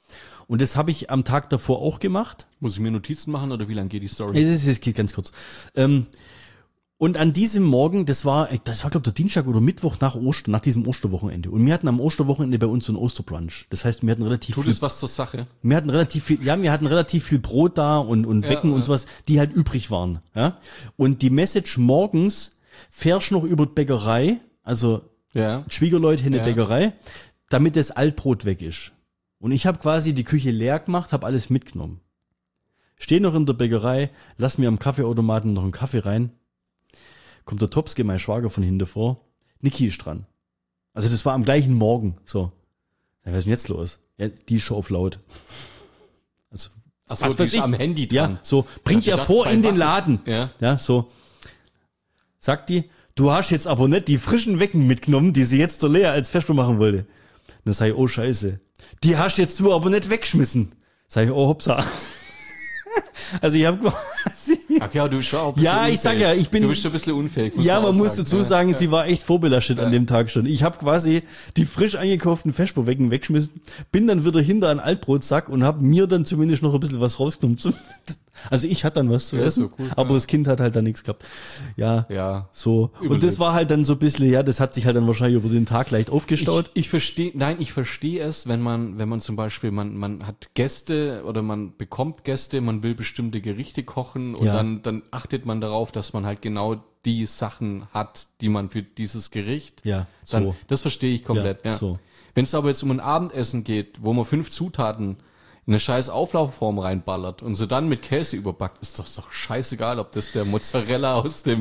Und das habe ich am Tag davor auch gemacht. Muss ich mir Notizen machen oder wie lange geht die Story? Es geht ganz kurz. Und an diesem Morgen, das war glaube ich, der Dienstag oder Mittwoch nach diesem Osterwochenende. Und wir hatten am Osterwochenende bei uns so ein Osterbrunch. Das heißt, wir hatten relativ Tut es was zur Sache? wir hatten relativ viel Brot da und Wecken und sowas, die halt übrig waren. Ja? Und die Message morgens, fährst noch über die Bäckerei, also Schwiegerleute in der Bäckerei, damit das Altbrot weg ist. Und ich habe quasi die Küche leer gemacht, habe alles mitgenommen. Steh noch in der Bäckerei, lass mir am Kaffeeautomaten noch einen Kaffee rein. Kommt der Topske, mein Schwager, von hinten vor. Niki ist dran. Also das war am gleichen Morgen. So. Ja, was ist denn jetzt los? Ja, die ist schon auf laut. Also, Achso, die ist am Handy dran. Ja, so, bringt er vor in den Laden. Ja, so. Sagt die, du hast jetzt aber nicht die frischen Wecken mitgenommen, die sie jetzt der Lea als Vesper machen wollte. Dann sag ich, oh scheiße. Die hast jetzt du aber nicht weggeschmissen. Sag ich, oh hoppsa. Also ich habe quasi... Ach ja, du schau. Ja, ich sag ja, ich bin... Du bist schon ein bisschen unfähig. Ja, man muss dazu sagen, sie war echt vorbelastet an dem Tag schon. Ich habe quasi die frisch eingekauften Vesperwecken weggeschmissen, bin dann wieder hinter einen Altbrotsack und habe mir dann zumindest noch ein bisschen was rausgenommen. Also ich hatte dann was zu essen, so cool, aber das Kind hat halt dann nichts gehabt. Ja, so. Überlegt. Und das war halt dann so ein bisschen, das hat sich halt dann wahrscheinlich über den Tag leicht aufgestaut. Ich verstehe es, wenn man zum Beispiel, man hat Gäste oder man bekommt Gäste, man will bestimmte Gerichte kochen und dann achtet man darauf, dass man halt genau die Sachen hat, die man für dieses Gericht. Ja, so. Das verstehe ich komplett, So. Wenn es aber jetzt um ein Abendessen geht, wo man 5 Zutaten in eine scheiß Auflaufform reinballert und sie dann mit Käse überbackt, ist doch scheißegal, ob das der Mozzarella aus der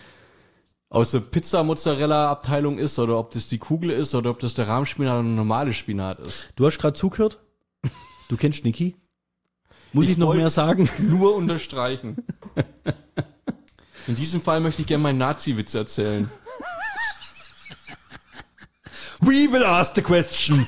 Pizza-Mozzarella-Abteilung ist oder ob das die Kugel ist oder ob das der Rahmspinat oder eine normale Spinat ist. Du hast gerade zugehört? Du kennst Niki? Muss ich noch mehr sagen? Nur unterstreichen. In diesem Fall möchte ich gerne meinen Nazi-Witz erzählen. We will ask the question.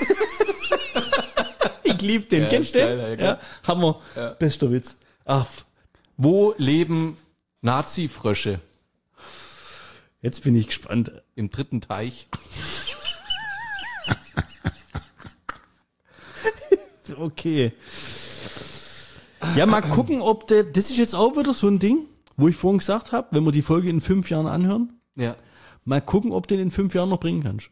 Ich lieb den. Kennst du den? Ja, Hammer. Ja. Bester Witz. Ach. Wo leben Nazi-Frösche? Jetzt bin ich gespannt. Im 3. Teich. Okay. Ja, mal gucken, ob das ist jetzt auch wieder so ein Ding, wo ich vorhin gesagt habe, wenn wir die Folge in 5 Jahren anhören. Ja. Mal gucken, ob du den in 5 Jahren noch bringen kannst.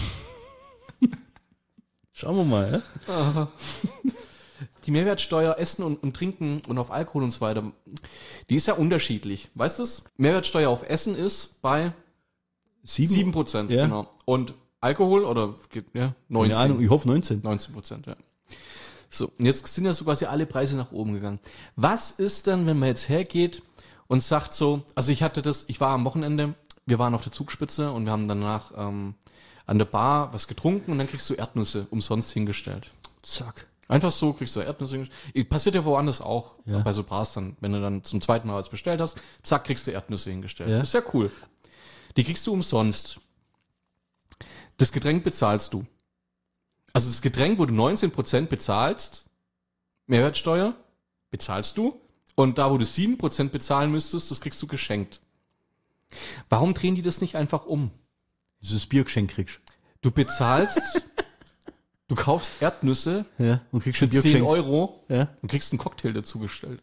Schauen wir mal, ja? Die Mehrwertsteuer Essen und Trinken und auf Alkohol und so weiter, die ist ja unterschiedlich. Weißt du es? Mehrwertsteuer auf Essen ist bei 7%, ja. Genau. Und Alkohol oder 19? Keine Ahnung, ich hoffe 19. 19%, ja. So, und jetzt sind ja so quasi alle Preise nach oben gegangen. Was ist denn, wenn man jetzt hergeht und sagt so, also ich war am Wochenende, wir waren auf der Zugspitze und wir haben danach an der Bar was getrunken und dann kriegst du Erdnüsse umsonst hingestellt. Zack. Einfach so kriegst du Erdnüsse hingestellt. Passiert ja woanders auch, bei so Bars dann, wenn du dann zum zweiten Mal was bestellt hast, zack, kriegst du Erdnüsse hingestellt. Ja. Ist ja cool. Die kriegst du umsonst. Das Getränk bezahlst du. Also das Getränk, wo du 19% bezahlst, Mehrwertsteuer, bezahlst du. Und da, wo du 7% bezahlen müsstest, das kriegst du geschenkt. Warum drehen die das nicht einfach um? Dieses Biergeschenk kriegst. Du bezahlst, du kaufst Erdnüsse und kriegst für 10 Euro und kriegst einen Cocktail dazu gestellt.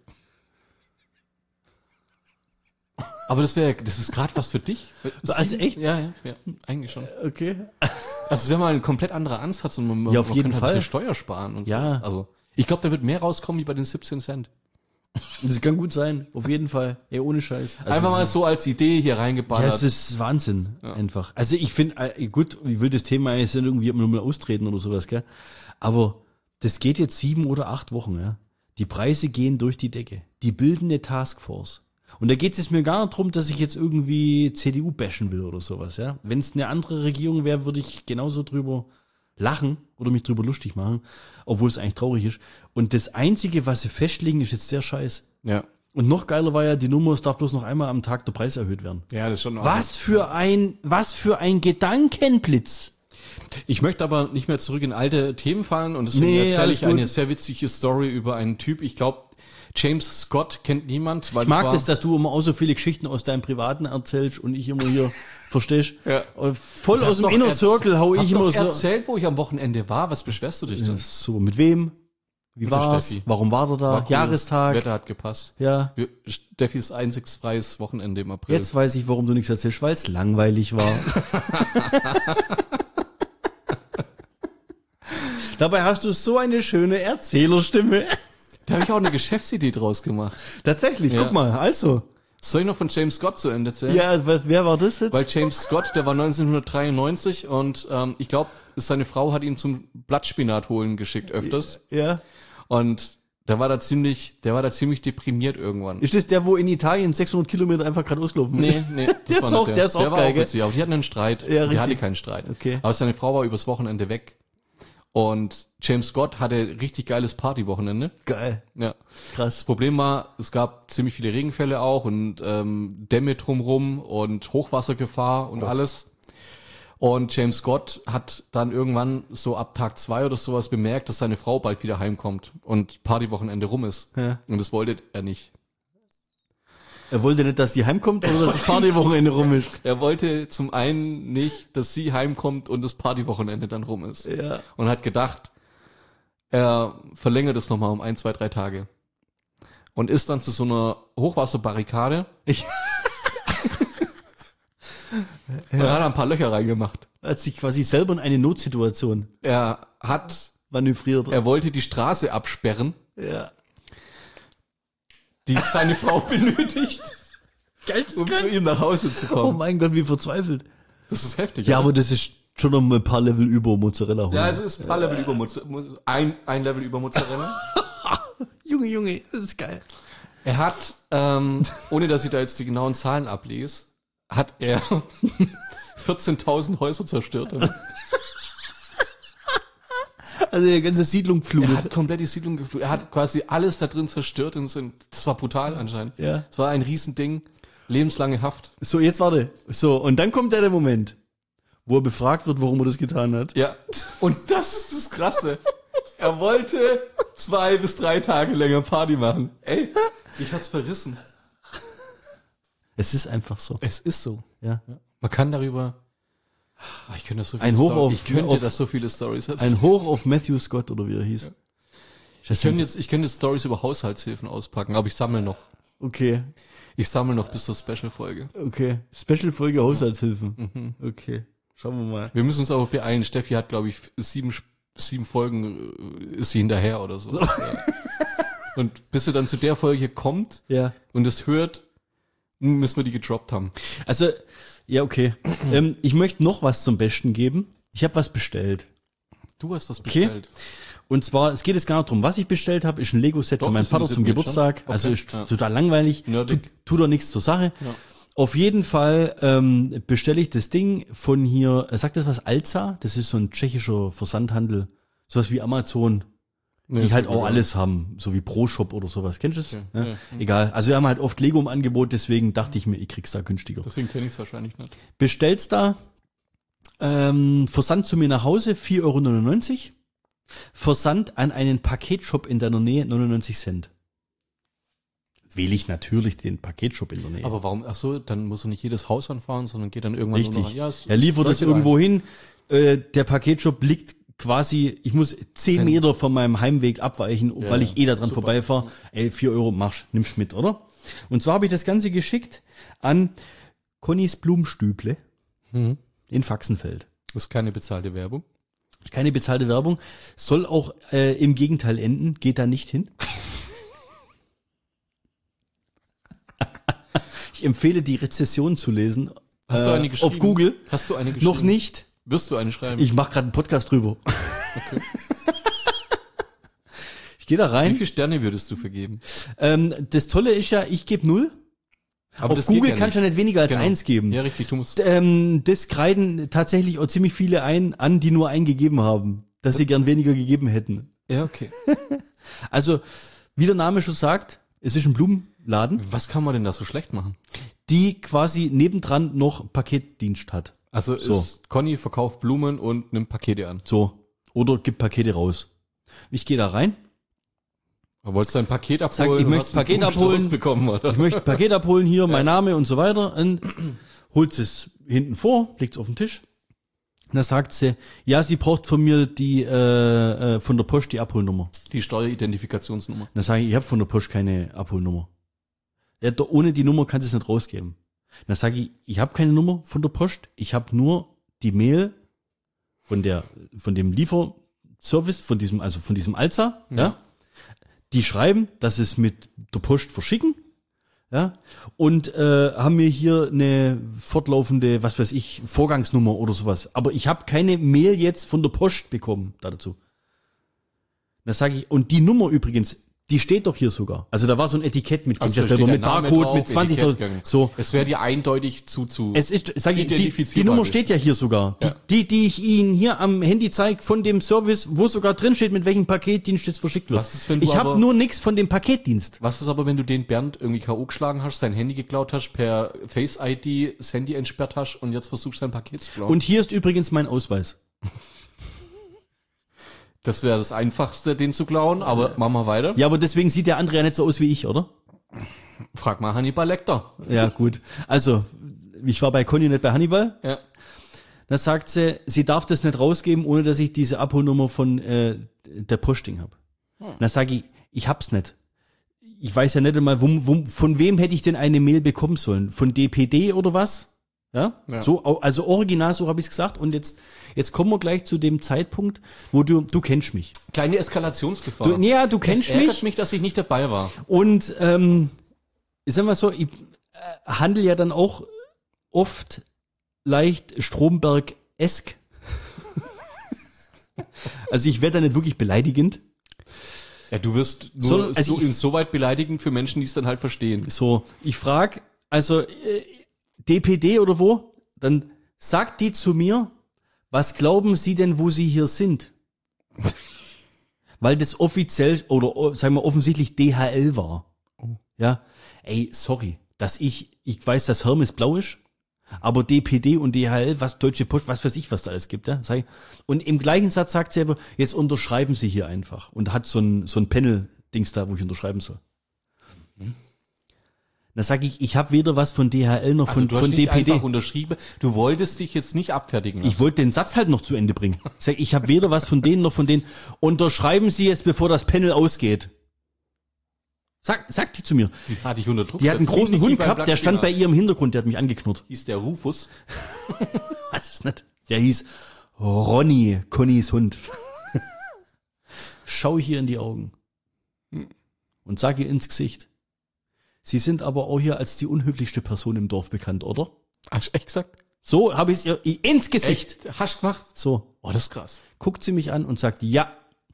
Aber das ist gerade was für dich. Also echt? Ja, eigentlich schon. Okay. Also es wäre mal ein komplett anderer Ansatz und man auf jeden Fall halt Steuer sparen und so. Also ich glaube, da wird mehr rauskommen wie bei den 17 Cent. Das kann gut sein, auf jeden Fall. Ey, ohne Scheiß. Also einfach mal so als Idee hier reingeballert. Ja, das ist Wahnsinn, einfach. Also ich finde, gut, ich will das Thema jetzt irgendwie mal austreten oder sowas, gell? Aber das geht jetzt 7 oder 8 Wochen, ja. Die Preise gehen durch die Decke. Die bilden eine Taskforce. Und da geht es mir gar nicht darum, dass ich jetzt irgendwie CDU bashen will oder sowas, ja. Wenn es eine andere Regierung wäre, würde ich genauso drüber lachen oder mich drüber lustig machen, obwohl es eigentlich traurig ist. Und das Einzige, was sie festlegen, ist jetzt der Scheiß. Ja. Und noch geiler war ja, die Nummer, es darf bloß noch einmal am Tag der Preis erhöht werden. Ja, das ist schon. Was für ein Gedankenblitz. Ich möchte aber nicht mehr zurück in alte Themen fallen und deswegen erzähle ich eine sehr witzige Story über einen Typ, ich glaube, James Scott kennt niemand. Weil ich mag das, dass du immer auch so viele Geschichten aus deinem Privaten erzählst und ich immer hier, verstehst? Ja. Voll aus dem Inner Circle hau ich immer so. Erzählt, wo ich am Wochenende war. Was beschwerst du dich denn? So, mit wem? Wie war's? Steffi. Warum war er da? War cool. Jahrestag? Wetter hat gepasst. Ja. Steffis einziges freies Wochenende im April. Jetzt weiß ich, warum du nichts erzählst, weil es langweilig war. Dabei hast du so eine schöne Erzählerstimme. Da habe ich auch eine Geschäftsidee draus gemacht. Tatsächlich, Ja. guck mal, also. Soll ich noch von James Scott zu Ende erzählen? Ja, wer war das jetzt? Weil James Scott, der war 1993 und ich glaube, seine Frau hat ihn zum Blattspinat holen geschickt öfters. Ja. Und der war da ziemlich deprimiert irgendwann. Ist das der, wo in Italien 600 Kilometer einfach gerade auslaufen? Nee, Der ist auch- der ist auch der war geil, auch gell? witzig, aber die hatten einen Streit. Ja, Die richtig. hatte keinen Streit. Okay. Aber seine Frau war übers Wochenende weg. Und James Scott hatte richtig geiles Partywochenende. Geil. Ja. Krass. Das Problem war, es gab ziemlich viele Regenfälle auch und Dämme drumrum und Hochwassergefahr und alles. Und James Scott hat dann irgendwann so ab Tag 2 oder sowas bemerkt, dass seine Frau bald wieder heimkommt und Partywochenende rum ist. Ja. Und das wollte er nicht. Er wollte nicht, dass sie heimkommt oder dass das Partywochenende rum ist. Er wollte zum einen nicht, dass sie heimkommt und das Partywochenende dann rum ist. Ja. Und hat gedacht, er verlängert es nochmal um 1, 2, 3 Tage. Und ist dann zu so einer Hochwasserbarrikade und hat ein paar Löcher reingemacht. Er hat sich quasi selber in eine Notsituation Er manövriert. wollte die Straße absperren, Ja. die seine Frau benötigt, um zu ihm nach Hause zu Oh kommen. mein Gott, wie verzweifelt. Das ist heftig. Ja, oder? aber das ist schon noch mal ein paar Level über Mozzarella holen. Ja, es ist ein paar Level über Mozzarella. Ein Level über Mozzarella. Junge, das ist geil. Er hat, ohne dass ich da jetzt die genauen Zahlen ablese, hat er 14.000 Häuser zerstört. Also die ganze Siedlung Er flutet. hat komplett die Siedlung geflutet. Er hat quasi alles da drin zerstört und das war brutal anscheinend. Ja. Es war ein Riesending. Lebenslange Haft. So, jetzt warte. So, und dann kommt der Moment, wo er befragt wird, warum er das getan hat. Ja. Und das ist das Krasse. Er wollte 2 bis 3 Tage länger Party machen. Ey, ich hat's verrissen. Es ist einfach so. Es ist so. Ja. Man kann darüber. Ich könnte das so viele Ein Hoch Storys- auf- ich könnte auf- das so viele Stories erzählen. Ein Hoch auf Matthew Scott oder wie er hieß. Ich könnte jetzt Stories über Haushaltshilfen auspacken, aber ich sammle noch. Okay, Ich sammle noch bis zur Special-Folge. okay. Special-Folge Haushaltshilfen. Okay, schauen wir mal. Wir müssen uns aber beeilen. Steffi hat, glaube ich, 7 Folgen ist sie hinterher oder so. Ja. Und bis sie dann zu der Folge kommt Ja. und es hört, müssen wir die gedroppt haben. Also, ja, okay. Ich möchte noch was zum Besten geben. Ich habe was bestellt. Du hast was Okay. bestellt. Und zwar, es geht jetzt gar nicht drum, was ich bestellt habe, ist ein Lego-Set Doch, von meinem das Vater zum interessiert mich Geburtstag. schon. Also Okay, ist ja. total langweilig. Nerdig. Tut doch nichts zur Sache. Ja. Auf jeden Fall bestelle ich das Ding von hier, sagt das was, Alza? Das ist so ein tschechischer Versandhandel. Sowas wie Amazon. Nee, Die ist halt mir auch egal. alles haben, so wie ProShop oder sowas. Kennst du das? Okay, Ja? ja. Egal. Also wir haben halt oft Lego im Angebot, deswegen dachte ich mir, ich krieg's da günstiger. Deswegen kenne ich es wahrscheinlich nicht. Bestellst da, Versand zu mir nach Hause, 4,99 €. Versand an einen Paketshop in deiner Nähe, 99 Cent. Wähle ich natürlich den Paketshop in der Nähe. Aber warum, ach so, dann muss er nicht jedes Haus anfahren, sondern geht dann irgendwann nur noch Richtig. an. Ja, es- Er liefert es leuchtet irgendwo hin. Der Paketshop liegt quasi, ich muss 10 Cent. Meter von meinem Heimweg abweichen, Ja, weil ich eh da dran super. vorbeifahre. Ey, 4 € machst, nimmst mit, oder? Und zwar habe ich das Ganze geschickt an Connys Blumenstüble Mhm. in Faxenfeld. Das ist keine bezahlte Werbung. Keine bezahlte Werbung. Soll auch im Gegenteil enden. Geht da nicht hin. Ich empfehle, die Rezession zu lesen. Hast du eine geschrieben? Auf Google. Hast du eine geschrieben? Noch nicht. Wirst du eine schreiben? Ich mache gerade einen Podcast drüber. Okay. Ich gehe da Wie rein. viele Sterne würdest du vergeben? Das Tolle ist ja, ich gebe 0. Aber Auf das geht Google ja kannst du nicht. ja nicht weniger als Genau. 1 geben. Ja, richtig, du musst. Das kreiden tatsächlich auch ziemlich viele an, die nur eingegeben haben, dass sie gern weniger gegeben hätten. Ja, okay. Also, wie der Name schon sagt, es ist ein Blumenladen, Was kann man denn da so schlecht machen? die quasi nebendran noch Paketdienst hat. Also So. ist Conny verkauft Blumen und nimmt Pakete an. So. Oder gibt Pakete raus. Ich gehe da rein, Wolltest du ein Paket abholen? Sag, ich und möchte hast einen Paket Blumenstrauß abholen. bekommen, oder? ich möchte ein Paket abholen, hier, mein Name und so weiter. Und holt es hinten vor, legt es auf den Tisch. Da sagt sie, ja, sie braucht von mir die von der Post die Abholnummer. Die Steueridentifikationsnummer. Da sage ich habe von der Post keine Abholnummer. Ja, ohne die Nummer kann sie es nicht rausgeben. Da sage ich habe keine Nummer von der Post, ich habe nur die Mail von dem Lieferservice, von diesem Alza, ja. Die schreiben, dass es mit der Post verschicken, ja, und haben mir hier eine fortlaufende, was weiß ich, Vorgangsnummer oder sowas. Aber ich habe keine Mail jetzt von der Post bekommen dazu. Da sage ich, und die Nummer übrigens, die steht doch hier sogar. Also da war so ein Etikett mit, Also mit Barcode, mit 20.000. So. Es wäre dir eindeutig Es ist, sag ich, die identifizierbar Nummer steht ja hier sogar. Ja. Die ich Ihnen hier am Handy zeige von dem Service, wo sogar drin steht, mit welchem Paketdienst das verschickt wird. Was ist, wenn du ich habe aber- nur nichts von dem Paketdienst. Was ist aber, wenn du den Bernd irgendwie K.O. geschlagen hast, sein Handy geklaut hast, per Face-ID das Handy entsperrt hast und jetzt versuchst sein Paket zu klauen? Und hier ist übrigens mein Ausweis. Das wäre das Einfachste, den zu klauen, aber machen wir weiter. Ja, aber deswegen sieht der andere ja nicht so aus wie ich, oder? Frag mal Hannibal Lecter. Ja, gut. Also, ich war bei Conny, nicht bei Hannibal. Ja. Da sagt sie darf das nicht rausgeben, ohne dass ich diese Abholnummer von der Posting habe. Da sage ich hab's nicht. Ich weiß ja nicht einmal, von wem hätte ich denn eine Mail bekommen sollen? Von DPD oder was? Ja? So, also original, so habe ich es gesagt. Und jetzt kommen wir gleich zu dem Zeitpunkt, wo du kennst mich. Kleine Eskalationsgefahr. Du kennst es ärgert mich. mich, dass ich nicht dabei war. Und ich sag mal so, ich handle ja dann auch oft leicht Stromberg-esk. Also ich werde da nicht wirklich beleidigend. Ja, du wirst nur insoweit beleidigend für Menschen, die es dann halt verstehen. So, ich frage, also DPD oder wo, dann sagt die zu mir, was glauben Sie denn, wo Sie hier sind? Weil das offiziell oder sagen wir offensichtlich DHL war. Oh. Ja, ey, sorry, dass ich weiß, dass Hermes blau ist, aber DPD und DHL, was Deutsche Post, was weiß ich, was da alles gibt, ja. Und im gleichen Satz sagt sie aber, jetzt unterschreiben Sie hier einfach und hat so ein Panel-Dings da, wo ich unterschreiben soll. Da sage ich habe weder was von DHL noch Also du hast von nicht DPD. einfach unterschrieben. Du wolltest dich jetzt nicht abfertigen lassen. Ich wollte den Satz halt noch zu Ende bringen. Ich habe weder was von denen noch von denen. Unterschreiben Sie jetzt, bevor das Panel ausgeht. Sagt die zu mir. Die hatte ich unter Druck. Die hat einen gesetzt. großen Niki Hund beim gehabt, der stand bei Blattspieler. ihr im Hintergrund, der hat mich angeknurrt. Hieß der Rufus. Was ist nicht? Der hieß Ronny, Connys Hund. Schau hier in die Augen und sag ihr ins Gesicht. Sie sind aber auch hier als die unhöflichste Person im Dorf bekannt, oder? Hast du echt gesagt? So habe ich es ihr ins Gesicht. Echt? Hast du gemacht? So, Oh, das ist krass. guckt sie mich an und sagt, ja.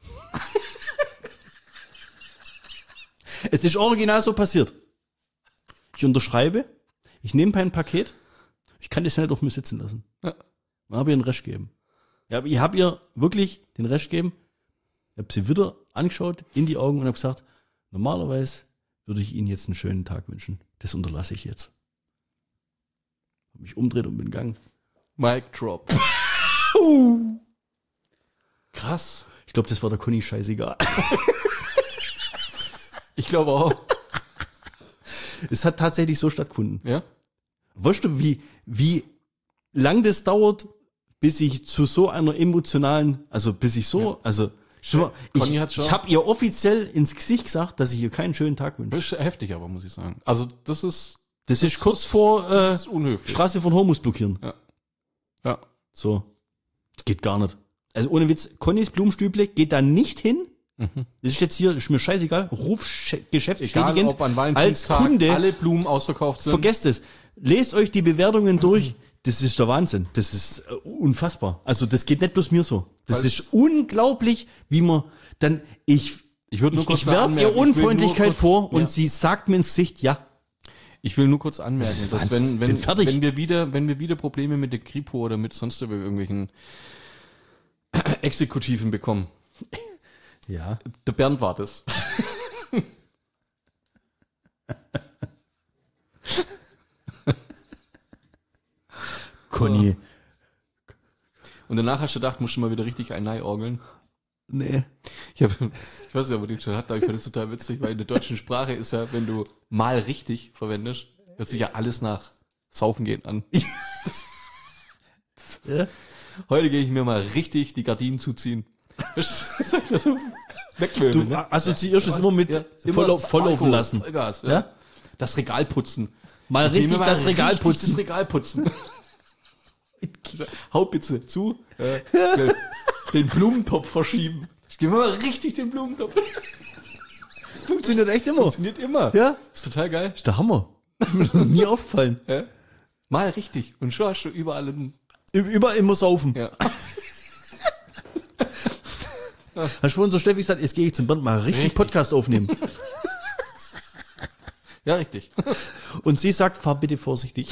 Es ist original so passiert. Ich unterschreibe, ich nehme mein Paket, ich kann das ja nicht auf mir sitzen lassen. Ja. Dann habe ihr den Rest gegeben. Ja, ich habe ihr wirklich den Rest gegeben, ich habe sie wieder angeschaut, in die Augen und habe gesagt, normalerweise würde ich Ihnen jetzt einen schönen Tag wünschen. Das unterlasse ich jetzt. Habe mich umdreht und bin gegangen. Mic drop. Krass. Ich glaube, das war der Conny scheißegal. Ich glaube auch. Es hat tatsächlich so stattgefunden. Ja? Weißt du, wie lang das dauert, bis ich zu so einer emotionalen, Conny hat's schon. ich habe ihr offiziell ins Gesicht gesagt, dass ich ihr keinen schönen Tag wünsche. Das ist heftig, aber muss ich sagen. Also das ist Das ist kurz vor das ist unhöflich. Straße von Hormus blockieren. Ja. So. Das geht gar nicht. Also ohne Witz, Connys Blumenstüble geht da nicht hin. Das ist jetzt hier, ist mir scheißegal, Rufgeschäft Egal, schädigend. ob an Als Valentinstag Kunde, alle Blumen ausverkauft sind. vergesst es. Lest euch die Bewertungen durch. Das ist der Wahnsinn. Das ist unfassbar. Also das geht nicht bloß mir so. Das Weil ist unglaublich, wie man dann, ich würde nur kurz werf anmerken, ihr ich will nur Unfreundlichkeit kurz- vor und ja. sie sagt mir ins Gesicht, ja. Ich will nur kurz anmerken, dass Bin fertig. wenn wir wieder Probleme mit der Kripo oder mit sonst irgendwelchen Exekutiven bekommen, Ja. der Bernd war das. Conny. Und danach hast du gedacht, musst du mal wieder richtig ein orgeln. Nee. Ich weiß nicht, ob man den schon hat, aber ich fand das total witzig, weil in der deutschen Sprache ist ja, wenn du mal richtig verwendest, hört sich ja alles nach Saufen gehen an. Ja. Heute gehe ich mir mal richtig die Gardinen zuziehen. So wegmöbeln, Du assoziierst es immer mit volllaufen lassen. Vollgas, Ja? Das Regal putzen. Mal Ich nehme richtig mal das Regal richtig putzen. Das Regal putzen. Hauptpitze zu. Den Blumentopf verschieben. Ich gebe mal richtig den Blumentopf. Funktioniert echt immer. Funktioniert immer. Ja? Ist total geil. Ist der Hammer. Mir ist noch nie aufgefallen. Ja? Mal richtig. Und schon hast du überall einen, Überall immer saufen. ja. Hast du vorhin so Steffi gesagt, jetzt gehe ich zum Band mal richtig Podcast aufnehmen. Ja, richtig. Und sie sagt, fahr bitte vorsichtig.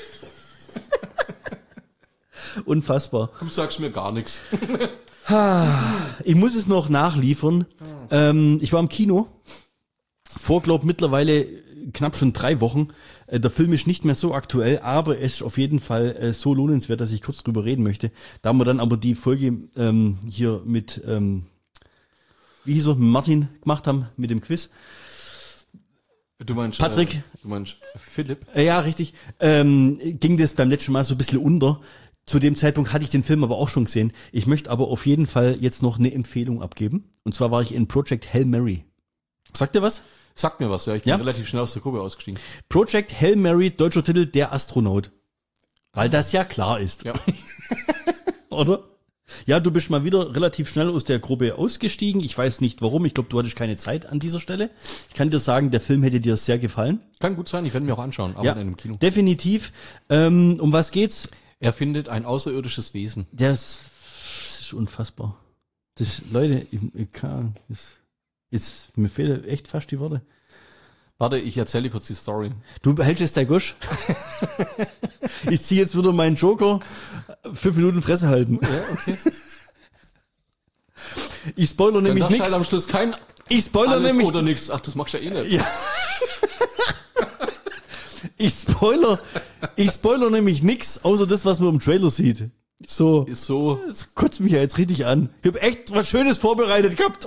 Unfassbar. Du sagst mir gar nichts. Ich muss es noch nachliefern. Ich war im Kino. Vor, glaub, mittlerweile knapp schon 3 Wochen. Der Film ist nicht mehr so aktuell, aber es ist auf jeden Fall so lohnenswert, dass ich kurz drüber reden möchte. Da wir dann aber die Folge hier mit, wie hieß er, mit Martin gemacht haben, mit dem Quiz. Du meinst Patrick? Du meinst Philipp? Ja, richtig. Ging das beim letzten Mal so ein bisschen unter. Zu dem Zeitpunkt hatte ich den Film aber auch schon gesehen. Ich möchte aber auf jeden Fall jetzt noch eine Empfehlung abgeben. Und zwar war ich in Project Hail Mary. Sagt ihr was? Sagt mir was, ja. Ich bin Ja? relativ schnell aus der Gruppe ausgestiegen. Project Hail Mary, deutscher Titel, der Astronaut. Weil das ja klar ist. Ja. Oder? Ja, du bist mal wieder relativ schnell aus der Gruppe ausgestiegen. Ich weiß nicht warum. Ich glaube, du hattest keine Zeit an dieser Stelle. Ich kann dir sagen, der Film hätte dir sehr gefallen. Kann gut sein, ich werde mir auch anschauen, aber Ja, in einem Kino. definitiv. Um was geht's? Er findet ein außerirdisches Wesen. Das ist unfassbar. Das, Leute, ich kann, jetzt, mir fehlen echt fast die Worte. Warte, ich erzähle dir kurz die Story. Du behältst jetzt der Gusch. Ich ziehe jetzt wieder meinen Joker. 5 Minuten Fresse halten. Ja, okay. Ich spoiler Dann nämlich darfst du nichts. halt am Schluss kein Ich spoiler alles nämlich. oder nichts. Ach, das machst du ja eh nicht. Ja. Ich spoiler nämlich nix, außer das, was man im Trailer sieht. So. Ist so. Das kotzt mich ja jetzt richtig an. Ich habe echt was Schönes vorbereitet gehabt.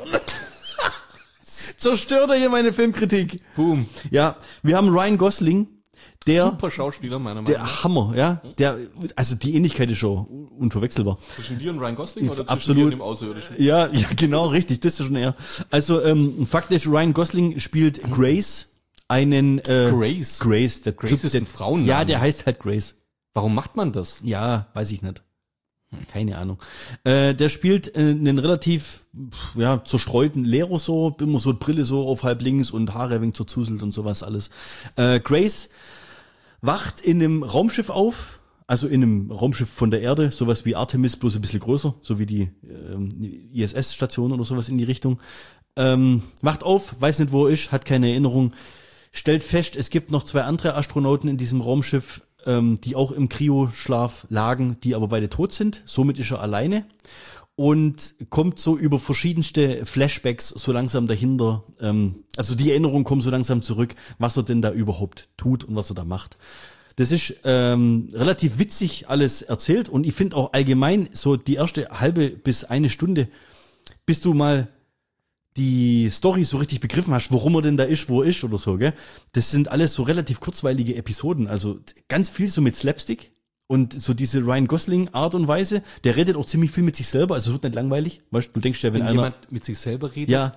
Zerstört er hier meine Filmkritik. Boom. Ja, wir haben Ryan Gosling, der Super Schauspieler, meiner Meinung nach. der Hammer, ja. Der, also die Ähnlichkeit ist schon unverwechselbar. Zwischen dir und Ryan Gosling oder zwischen Absolut. dir und dem Außerirdischen? Ja, genau, richtig, das ist schon eher. Also, faktisch, Ryan Gosling spielt Grace, einen, Grace? Grace, der Grace Typ, ist der, ein Frauenname. Ja, der heißt halt Grace. Warum macht man das? Ja, weiß ich nicht. Keine Ahnung. Der spielt einen relativ, ja, zerstreuten Lehrer so, immer so Brille so auf halb links und Haare ein wenig zerzuselt und sowas alles. Grace wacht in einem Raumschiff auf, also in einem Raumschiff von der Erde, sowas wie Artemis, bloß ein bisschen größer, so wie die ISS-Station oder sowas in die Richtung. Wacht auf, weiß nicht, wo er ist, hat keine Erinnerung, stellt fest, es gibt noch 2 andere Astronauten in diesem Raumschiff, die auch im Kryoschlaf lagen, die aber beide tot sind. Somit ist er alleine und kommt so über verschiedenste Flashbacks so langsam dahinter. Also die Erinnerungen kommen so langsam zurück, was er denn da überhaupt tut und was er da macht. Das ist relativ witzig alles erzählt und ich finde auch allgemein so die erste halbe bis 1 Stunde, bis du mal die Story so richtig begriffen hast, warum er denn da ist, wo er ist oder so, gell? Das sind alles so relativ kurzweilige Episoden, also ganz viel so mit Slapstick und so diese Ryan Gosling Art und Weise, der redet auch ziemlich viel mit sich selber, also es wird nicht langweilig, weißt du, denkst ja, wenn einer, jemand mit sich selber redet, ja,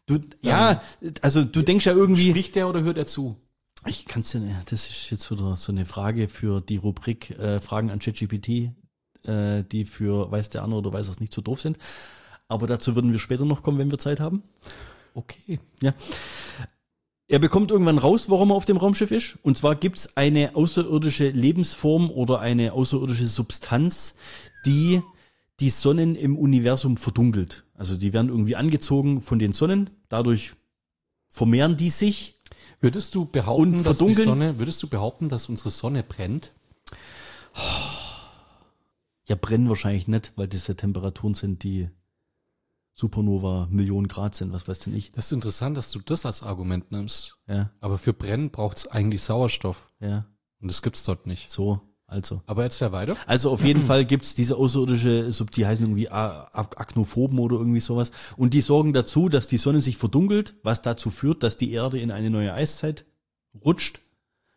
also du denkst ja irgendwie, spricht der oder hört er zu? ich kann's ja nicht, das ist jetzt wieder so eine Frage für die Rubrik Fragen an ChatGPT, die für weiß der andere oder weiß es nicht so doof sind. Aber dazu würden wir später noch kommen, wenn wir Zeit haben. Okay. Ja. Er bekommt irgendwann raus, warum er auf dem Raumschiff ist. Und zwar gibt's eine außerirdische Lebensform oder eine außerirdische Substanz, die die Sonnen im Universum verdunkelt. Also die werden irgendwie angezogen von den Sonnen. Dadurch vermehren die sich. Würdest du behaupten, Und verdunkeln? würdest du behaupten, dass unsere Sonne brennt? Ja, brennen wahrscheinlich nicht, weil das ja Temperaturen sind, die Supernova Millionen Grad sind, was weiß denn ich. Das ist interessant, dass du das als Argument nimmst. Ja, Aber für Brennen braucht es eigentlich Sauerstoff. ja, Und das gibt's dort nicht. so, also. Aber jetzt ja weiter. Also auf jeden Fall gibt's diese außerirdische, die heißen irgendwie Aknophoben oder irgendwie sowas. Und die sorgen dazu, dass die Sonne sich verdunkelt, was dazu führt, dass die Erde in eine neue Eiszeit rutscht.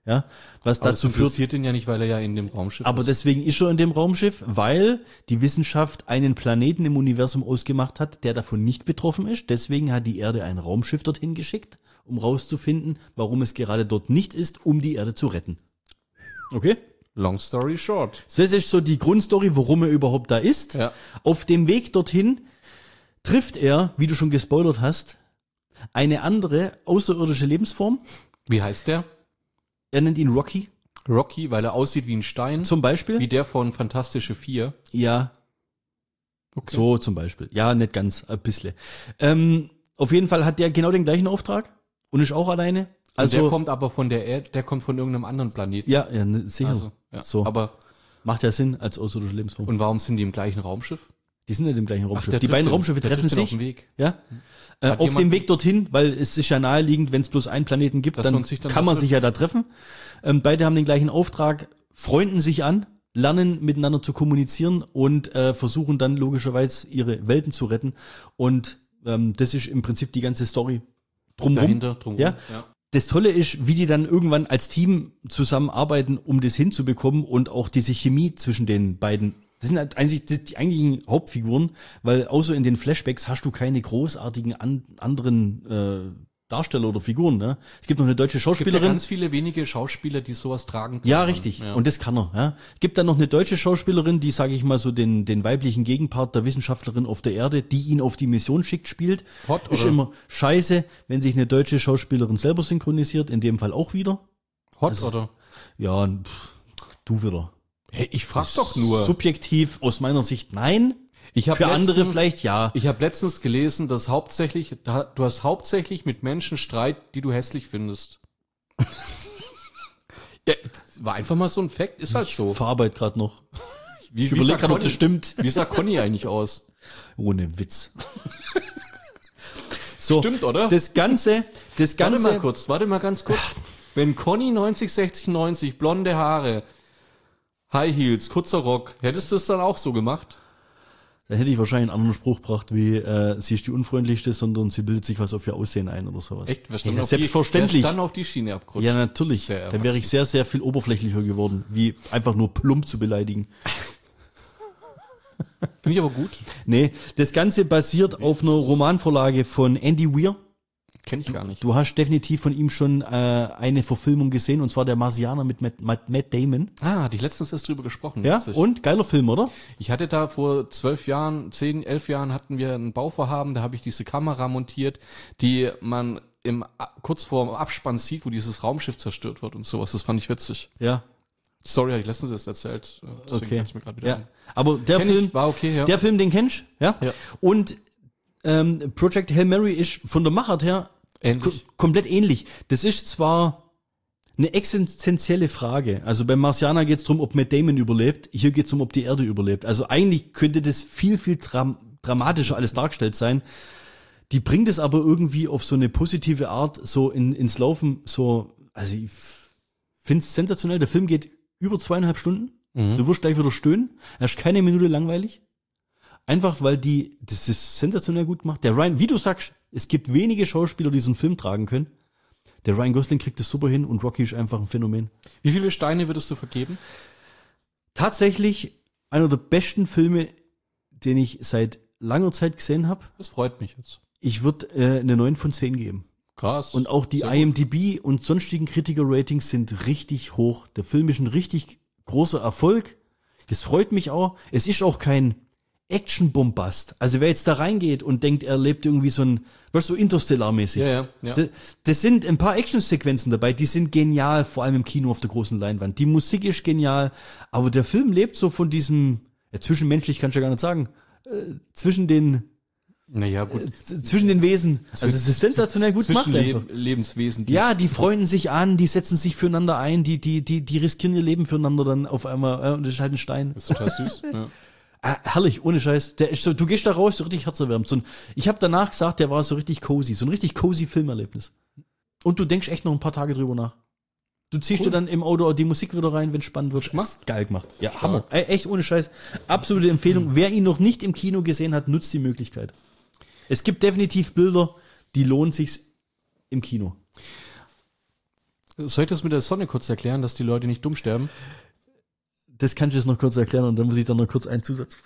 Ja, was Aber dazu das führt. interessiert ihn ja nicht, weil er ja in dem Raumschiff Aber ist. deswegen ist er in dem Raumschiff, weil die Wissenschaft einen Planeten im Universum ausgemacht hat, der davon nicht betroffen ist. Deswegen hat die Erde ein Raumschiff dorthin geschickt, um rauszufinden, warum es gerade dort nicht ist, um die Erde zu retten. Okay? Long story short. Das ist so die Grundstory, warum er überhaupt da ist. Ja. Auf dem Weg dorthin trifft er, wie du schon gespoilert hast, eine andere außerirdische Lebensform. Wie heißt der? Er nennt ihn Rocky, Rocky, weil er aussieht wie ein Stein. zum Beispiel. Wie der von Fantastische 4. Ja, Okay. so zum Beispiel. Ja, nicht ganz, ein bisschen. Auf jeden Fall hat der genau den gleichen Auftrag und ist auch alleine. Also Also, der kommt aber von der Erde, der kommt von irgendeinem anderen Planeten. ja, sicher. Also, ja. So. Aber, Macht ja Sinn als außerirdische Lebensform. und warum sind die im gleichen Raumschiff? Die sind nicht im gleichen Raumschiff. der Die beiden trifft ihn. Raumschiffe Der treffen trifft ihn auf sich. dem Weg. Ja. Hat Auf jemand- dem Weg dorthin, weil es ist ja naheliegend, wenn es bloß einen Planeten gibt, Dass dann man sich dann kann man da sich ja da treffen. Beide haben den gleichen Auftrag, freunden sich an, lernen miteinander zu kommunizieren und versuchen dann logischerweise ihre Welten zu retten. Und das ist im Prinzip die ganze Story drumherum. Dahinter, drumherum. Ja. Das Tolle ist, wie die dann irgendwann als Team zusammenarbeiten, um das hinzubekommen und auch diese Chemie zwischen den beiden. Das sind halt eigentlich die eigentlichen Hauptfiguren, weil außer in den Flashbacks hast du keine großartigen anderen Darsteller oder Figuren. Ne? Es gibt noch eine deutsche Es gibt ja Schauspielerin. ganz viele wenige Schauspieler, die sowas tragen können. Ja, richtig. Ja. Und das kann er. Ja. Es gibt dann noch eine deutsche Schauspielerin, die, sage ich mal, so den weiblichen Gegenpart der Wissenschaftlerin auf der Erde, die ihn auf die Mission schickt, spielt. Hot, Ist oder? immer scheiße, wenn sich eine deutsche Schauspielerin selber synchronisiert, in dem Fall auch wieder. Hot Also- oder? Ja, du wieder. Hey, ich frag doch nur. Subjektiv aus meiner Sicht nein. Ich hab Für andere letztens- vielleicht ja. Ich habe letztens gelesen, dass du hast hauptsächlich mit Menschen Streit, die du hässlich findest. Ja, war einfach mal so ein Fakt, ist halt so. Verarbeit gerade noch. Wie, Ich überlege sah gerade, ob Conny- das stimmt. Wie sah Conny eigentlich aus? Ohne Witz. So, Stimmt, oder? Das Ganze. Warte mal ganz kurz. Wenn Conny 90, 60, 90, blonde Haare, High Heels, kurzer Rock, hättest du es dann auch so gemacht? Dann hätte ich wahrscheinlich einen anderen Spruch gebracht, wie sie ist die unfreundlichste, sondern sie bildet sich was auf ihr Aussehen ein oder sowas. Echt? Wer Ja, dann selbstverständlich. Wer dann auf die Schiene abgerutscht? Ja, natürlich. Sehr Dann wäre ich sehr, sehr viel oberflächlicher geworden, wie einfach nur plump zu beleidigen. Finde ich aber gut. Nee, das Ganze basiert auf einer Romanvorlage von Andy Weir. Kenn ich gar nicht. Du hast definitiv von ihm schon eine Verfilmung gesehen, und zwar der Marsianer mit Matt Damon. Hatte ich letztens erst drüber gesprochen. Ja, Witzig. und geiler Film, oder? Ich hatte da vor 12 Jahren, 10, 11 Jahren hatten wir ein Bauvorhaben, da habe ich diese Kamera montiert, die man kurz vor dem Abspann sieht, wo dieses Raumschiff zerstört wird und sowas. Das fand ich witzig. Ja. Die Story hatte ich letztens erst erzählt. Deswegen Okay. fällt's mir gerade wieder Ja. ein. Aber der Kenn Film, ich, war okay, ja. der Film, den kennst du? Ja? Ja. Und Project Hail Mary ist von der Machart her Ähnlich. komplett ähnlich. Das ist zwar eine existenzielle Frage. Also beim Marsianer geht es darum, ob Matt Damon überlebt. Hier geht es um, ob die Erde überlebt. Also eigentlich könnte das viel, viel dramatischer alles dargestellt sein. Die bringt es aber irgendwie auf so eine positive Art so ins Laufen. So, also ich finde es sensationell. Der Film geht über 2,5 Stunden. Du wirst gleich wieder stöhnen. Er ist keine Minute langweilig. Einfach, weil das ist sensationell gut gemacht. Der Ryan, wie du sagst, es gibt wenige Schauspieler, die so einen Film tragen können. Der Ryan Gosling kriegt das super hin und Rocky ist einfach ein Phänomen. Wie viele Steine würdest du vergeben? Tatsächlich einer der besten Filme, den ich seit langer Zeit gesehen habe. Das freut mich jetzt. Ich würde eine 9 von 10 geben. Krass. Und auch die Sehr gut. IMDb und sonstigen Kritiker-Ratings sind richtig hoch. Der Film ist ein richtig großer Erfolg. Das freut mich auch. Es ist auch kein Action-Bombast. Also wer jetzt da reingeht und denkt, er lebt irgendwie so Interstellar-mäßig. Ja. Das sind ein paar Action-Sequenzen dabei, die sind genial, vor allem im Kino auf der großen Leinwand. Die Musik ist genial, aber der Film lebt so von diesem, zwischenmenschlich kannst du ja gar nicht sagen, zwischen den Naja, gut. zwischen den Wesen. Also es ist sensationell gut gemacht einfach. Lebenswesen. Ja, die freunden sich an, die setzen sich füreinander ein, die riskieren ihr Leben füreinander dann auf einmal, und das ist halt ein Stein. Das ist total süß. Ja. Herrlich, ohne Scheiß. Der ist so, du gehst da raus, so richtig herzerwärmend. Ich habe danach gesagt, der war so richtig cozy, so ein richtig cozy Filmerlebnis. Und du denkst echt noch ein paar Tage drüber nach. Du ziehst dir dann im Auto die Musik wieder rein, wenn es spannend wird. Ist geil gemacht. Ja, Hammer. Echt ohne Scheiß. Absolute Empfehlung. Wer ihn noch nicht im Kino gesehen hat, nutzt die Möglichkeit. Es gibt definitiv Bilder, die lohnen sich im Kino. Soll ich das mit der Sonne kurz erklären, dass die Leute nicht dumm sterben? Das kannst du jetzt noch kurz erklären und dann muss ich dann noch kurz einen Zusatz.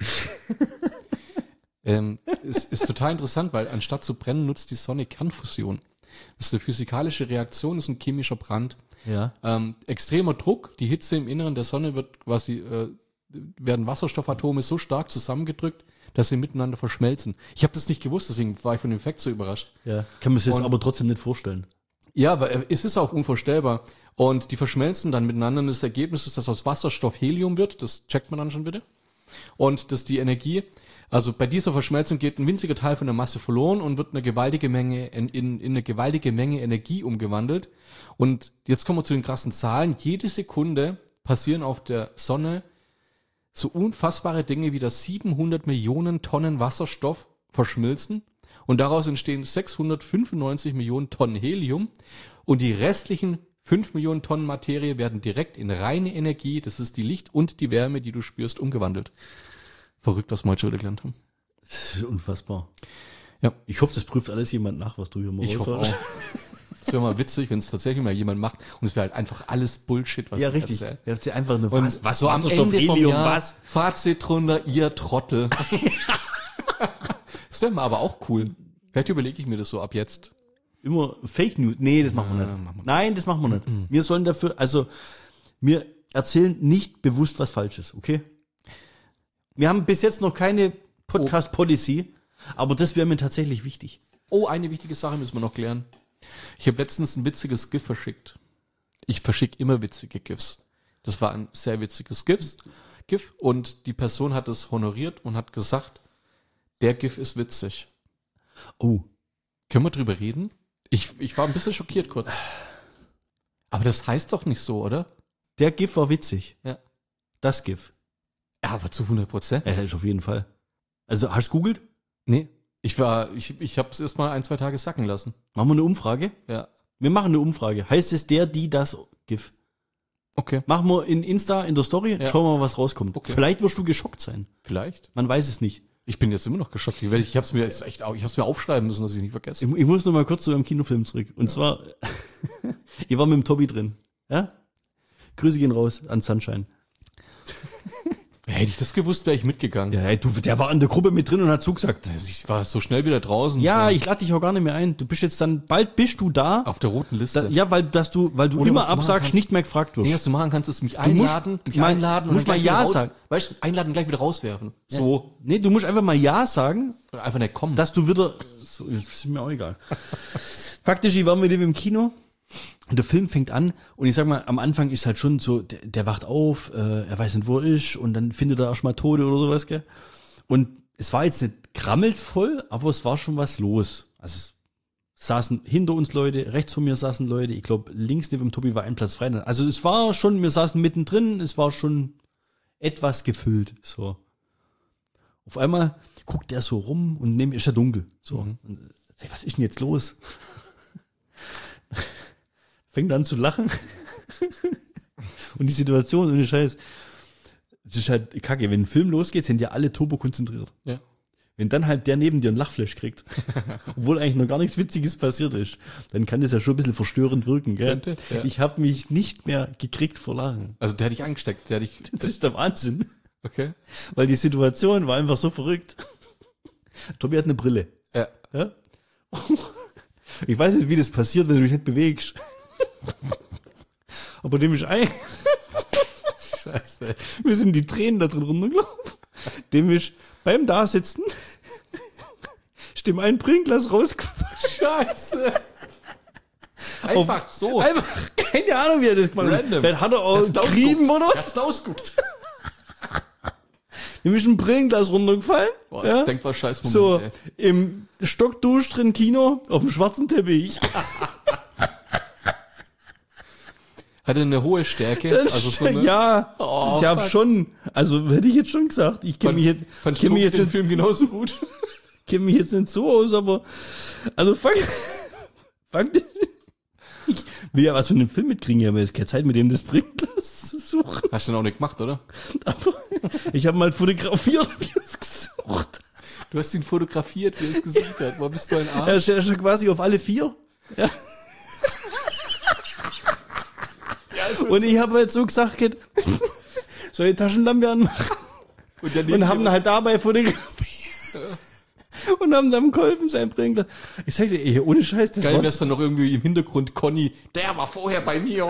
Es ist total interessant, weil anstatt zu brennen, nutzt die Sonne Kernfusion. Das ist eine physikalische Reaktion, das ist ein chemischer Brand. Ja. Extremer Druck, die Hitze im Inneren der Sonne wird quasi, werden Wasserstoffatome so stark zusammengedrückt, dass sie miteinander verschmelzen. Ich habe das nicht gewusst, deswegen war ich von dem Effekt so überrascht. Ja. Kann man sich das aber trotzdem nicht vorstellen. Ja, aber es ist auch unvorstellbar. Und die verschmelzen dann miteinander und das Ergebnis ist, dass aus Wasserstoff Helium wird. Das checkt man dann schon bitte. Und dass die Energie, also bei dieser Verschmelzung geht ein winziger Teil von der Masse verloren und wird eine gewaltige Menge in eine gewaltige Menge Energie umgewandelt. Und jetzt kommen wir zu den krassen Zahlen. Jede Sekunde passieren auf der Sonne so unfassbare Dinge wie, dass 700 Millionen Tonnen Wasserstoff verschmilzen und daraus entstehen 695 Millionen Tonnen Helium und die restlichen 5 Millionen Tonnen Materie werden direkt in reine Energie, das ist die Licht und die Wärme, die du spürst, umgewandelt. Verrückt, was wir heute schon wieder gelernt haben. Das ist unfassbar. Ja. Ich hoffe, das prüft alles jemand nach, was du hier mal Ich hoffe auch. Das wäre mal witzig, wenn es tatsächlich mal jemand macht und es wäre halt einfach alles Bullshit, was Ja, ich richtig. erzähle. Ihr habt ja einfach eine Und was so am Wasserstoff, Ende vom Helium, Jahr, was? Fazit drunter, ihr Trottel. Das wäre mal aber auch cool. Vielleicht überlege ich mir das so ab jetzt. Immer Fake News. Nee, das machen wir nicht. machen wir Nein, das machen wir nicht. Wir sollen dafür, also wir erzählen nicht bewusst was Falsches, okay? Wir haben bis jetzt noch keine Podcast-Policy, aber das wäre mir tatsächlich wichtig. Oh, eine wichtige Sache müssen wir noch klären. Ich habe letztens ein witziges GIF verschickt. Ich verschicke immer witzige GIFs. Das war ein sehr witziges GIF und die Person hat es honoriert und hat gesagt, der GIF ist witzig. Oh. Können wir drüber reden? Ich war ein bisschen schockiert kurz. Aber das heißt doch nicht so, oder? Der GIF war witzig. Ja. Das GIF. Ja, aber zu 100%. Ja, das ist auf jeden Fall. Also, hast du googelt? Nee. Ich habe es erst mal 1-2 Tage sacken lassen. Machen wir eine Umfrage? Ja. Wir machen eine Umfrage. Heißt es der, die, das GIF? Okay. Machen wir in Insta, in der Story, Ja. schauen wir mal, was rauskommt. Okay. Vielleicht wirst du geschockt sein. Vielleicht. Man weiß es nicht. Ich bin jetzt immer noch geschockt. Ich habe es mir jetzt echt, ich hab's mir aufschreiben müssen, dass ich nicht vergesse. Ich muss noch mal kurz zu einem Kinofilm zurück. Und zwar, ihr war mit dem Tobi drin. Ja? Grüße gehen raus an Sunshine. Hätte ich das gewusst, wäre ich mitgegangen. Ja, der war in der Gruppe mit drin und hat zugesagt. Also ich war so schnell wieder draußen. Ja, so ich lade dich auch gar nicht mehr ein. Du bist jetzt dann, bald bist du da. auf der roten Liste. Ja, weil du Oder immer was du machen absagst, kannst. nicht mehr gefragt wirst. Nee, was du machen kannst, ist mich musst einladen, musst mal gleich Ja wieder raus, sagen. Weißt du, einladen und gleich wieder rauswerfen. So. Nee, du musst einfach mal Ja sagen, Oder einfach nicht kommen. dass du wieder, so, ist mir auch egal. Faktisch, ich war mit dem im Kino und der Film fängt an und ich sag mal, am Anfang ist halt schon so, der wacht auf, er weiß nicht, wo er ist und dann findet er erstmal Tode oder sowas, gell. Und es war jetzt nicht krammelvoll, aber es war schon was los. Also es saßen hinter uns Leute, rechts von mir saßen Leute, ich glaube links neben dem Tobi war ein Platz frei. Also es war schon, wir saßen mittendrin, es war schon etwas gefüllt, so. Auf einmal guckt der so rum und neben ist ja dunkel, so. Und, was ist denn jetzt los? Fängt an zu lachen. Und die Situation, ohne Scheiß, es ist halt kacke. Wenn ein Film losgeht, sind ja alle turbo konzentriert. Ja. Wenn dann halt der neben dir einen Lachflash kriegt, obwohl eigentlich noch gar nichts Witziges passiert ist, dann kann das ja schon ein bisschen verstörend wirken, gell? Könnte, ja. Ich habe mich nicht mehr gekriegt vor Lachen. Also der hat dich angesteckt. Das ist der Wahnsinn. Okay. Weil die Situation war einfach so verrückt. Tobi hat eine Brille. Ja. Ja? Ich weiß nicht, wie das passiert, wenn du dich nicht bewegst. Aber dem ist Scheiße. mir sind die Tränen da drin runtergelaufen. Dem ist beim Dasitzen ist dem ein Bringglas rausgefallen. Scheiße. Einfach so. Einfach, keine Ahnung, wie er das gemacht hat. Random. Vielleicht hat er auch getrieben oder was? Hast du ausguckt. Dem ist ein Brillenglas runtergefallen. Boah, das denkbar scheiß Moment, So, ey. im Stockdusch drin Kino, auf dem schwarzen Teppich. Hatte eine hohe Stärke. Also so eine, Ja, Oh, ich habe fuck. schon, also hätte ich jetzt schon gesagt, ich kenne mich jetzt, fand kenn mich Tobi jetzt den nicht, Film genauso gut. kenn mich jetzt nicht so aus, aber, also fang ich will ja was von dem Film mitkriegen, aber jetzt keine Zeit mit dem das Bringglas zu suchen. Hast du dann auch nicht gemacht, oder? Aber ich habe mal fotografiert, wie er es gesucht. Du hast ihn fotografiert, wie er es gesucht hat. Wo bist du ein Er Arsch? ist ja schon quasi auf alle 4. Ja. Und ich habe halt so gesagt, soll ich Taschenlampe anmachen? Und haben halt dabei fotografiert. Und haben dann geholfen, sein Bringen. Ich sag dir, ey, ohne Scheiß, das Geil war's. wär's dann noch irgendwie im Hintergrund Conny, der war vorher bei mir.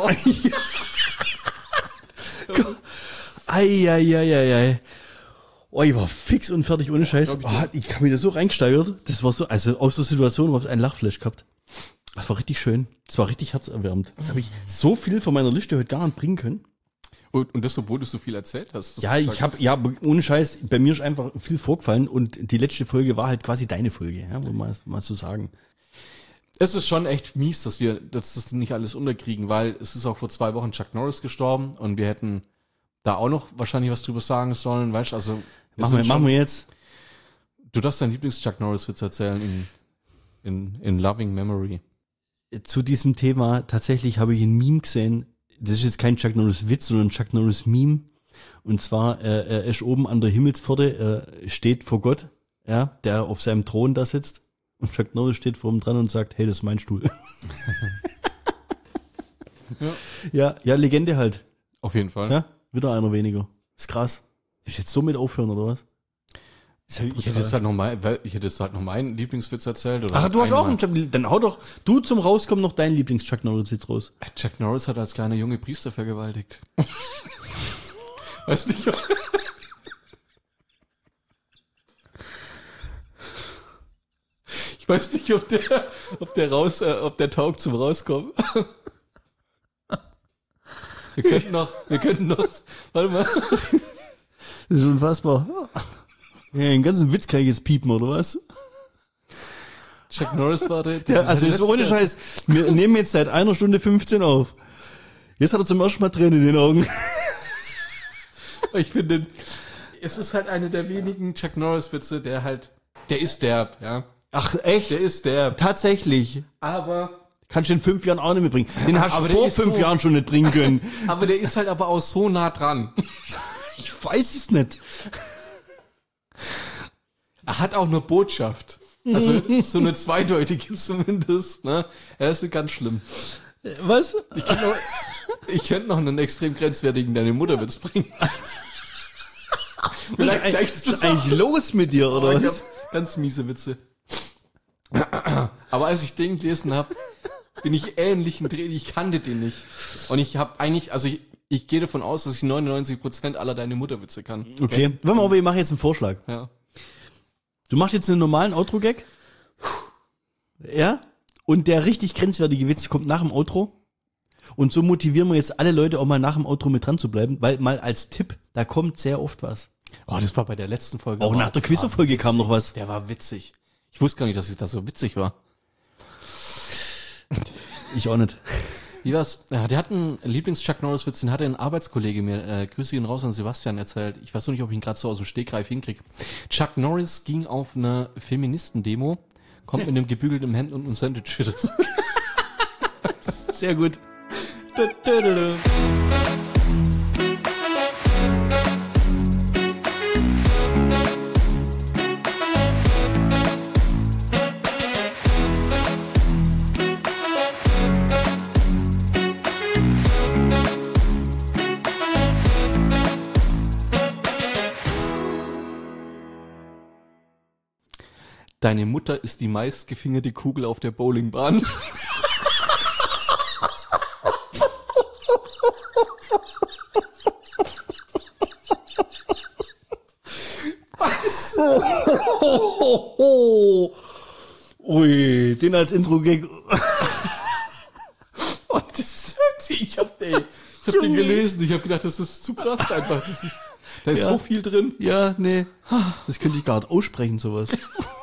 Ei. Oh, ich war fix und fertig, ohne Scheiß. Ich habe mich da so reingesteigert. Das war so, also aus der Situation habe ich einen Lachflash gehabt. Das war richtig schön. Das war richtig herzerwärmend. Das habe ich so viel von meiner Liste heute gar nicht bringen können. Und das, obwohl du so viel erzählt hast. Ja, ohne Scheiß, bei mir ist einfach viel vorgefallen und die letzte Folge war halt quasi deine Folge, ja, muss man mal so sagen. Es ist schon echt mies, dass wir das nicht alles unterkriegen, weil es ist auch vor 2 Wochen Chuck Norris gestorben und wir hätten da auch noch wahrscheinlich was drüber sagen sollen, weißt du, also. Machen wir jetzt. Du darfst deinen Lieblings-Chuck Norris-Witz erzählen in Loving Memory. Zu diesem Thema, tatsächlich habe ich ein Meme gesehen. Das ist jetzt kein Chuck Norris-Witz, sondern ein Chuck Norris-Meme. Und zwar, er ist oben an der Himmelspforte, steht vor Gott, ja, der auf seinem Thron da sitzt. Und Chuck Norris steht vor ihm dran und sagt, hey, das ist mein Stuhl. Ja, Legende halt. Auf jeden Fall. Ja, wieder einer weniger. Ist krass. Ich jetzt so mit aufhören, oder was? Ich hätte jetzt halt noch meinen Lieblingswitz erzählt. Oder Ach, du hast auch einmal. einen, dann hau doch du zum Rauskommen noch deinen Lieblings-Chuck Norris-Witz raus. Chuck Norris hat als kleiner Junge Priester vergewaltigt. Weißt du? Ich weiß nicht, ob der taugt zum Rauskommen. Wir könnten noch, warte mal. Das ist unfassbar. Ja, den ganzen Witz kann ich jetzt piepen, oder was? Chuck Norris war der Ja, also ist ohne Scheiß. Wir nehmen jetzt seit 1 Stunde 15 auf. Jetzt hat er zum ersten Mal Tränen in den Augen. Ich finde, es ist halt eine der wenigen Chuck Norris-Witze, der ist derb, ja. Ach, echt? Der ist derb. Tatsächlich. Aber Kannst du in 5 Jahren auch nicht mehr bringen. Den hast aber du der vor ist 5 so- Jahren schon nicht bringen können. der ist halt aber auch so nah dran. Ich weiß es nicht. Er hat auch eine Botschaft. Also so eine zweideutige zumindest, ne? Er ist nicht ganz schlimm. Was? Ich könnte noch einen extrem grenzwertigen deine Mutterwitz bringen. Vielleicht Was gleichst ist eigentlich los mit dir, oder Ich was? hab ganz miese Witze. Aber als ich den gelesen habe, bin ich ähnlichen Dreh, ich kannte den nicht. Und ich habe eigentlich, also ich gehe davon aus, dass ich 99% aller deine Mutterwitze kann. Okay. Warte mal, ich mache jetzt einen Vorschlag. Ja. Du machst jetzt einen normalen Outro-Gag. Ja? Und der richtig grenzwertige Witz kommt nach dem Outro. Und so motivieren wir jetzt alle Leute auch mal nach dem Outro mit dran zu bleiben, weil mal als Tipp, da kommt sehr oft was. Oh, das war bei der letzten Folge. Auch nach der Quizfolge kam noch was. Der war witzig. Ich wusste gar nicht, dass es da so witzig war. Ich auch nicht. Wie war's? Ja, der hat einen Lieblings-Chuck Norris-Witz, den hatte ein Arbeitskollege mir, Grüße gehen raus an Sebastian, erzählt. Ich weiß noch nicht, ob ich ihn gerade so aus dem Stegreif hinkriege. Chuck Norris ging auf eine Feministendemo, kommt mit einem gebügelten Hemd und einem Sandwich wieder zurück. Sehr gut. Deine Mutter ist die meistgefingerte Kugel auf der Bowlingbahn. Ui, den als Intro-Gag. Und das, ich hab den gelesen, ich habe gedacht, das ist zu krass einfach. Da ist Ja. so viel drin. Ja, nee. Das könnte ich gar nicht aussprechen, sowas.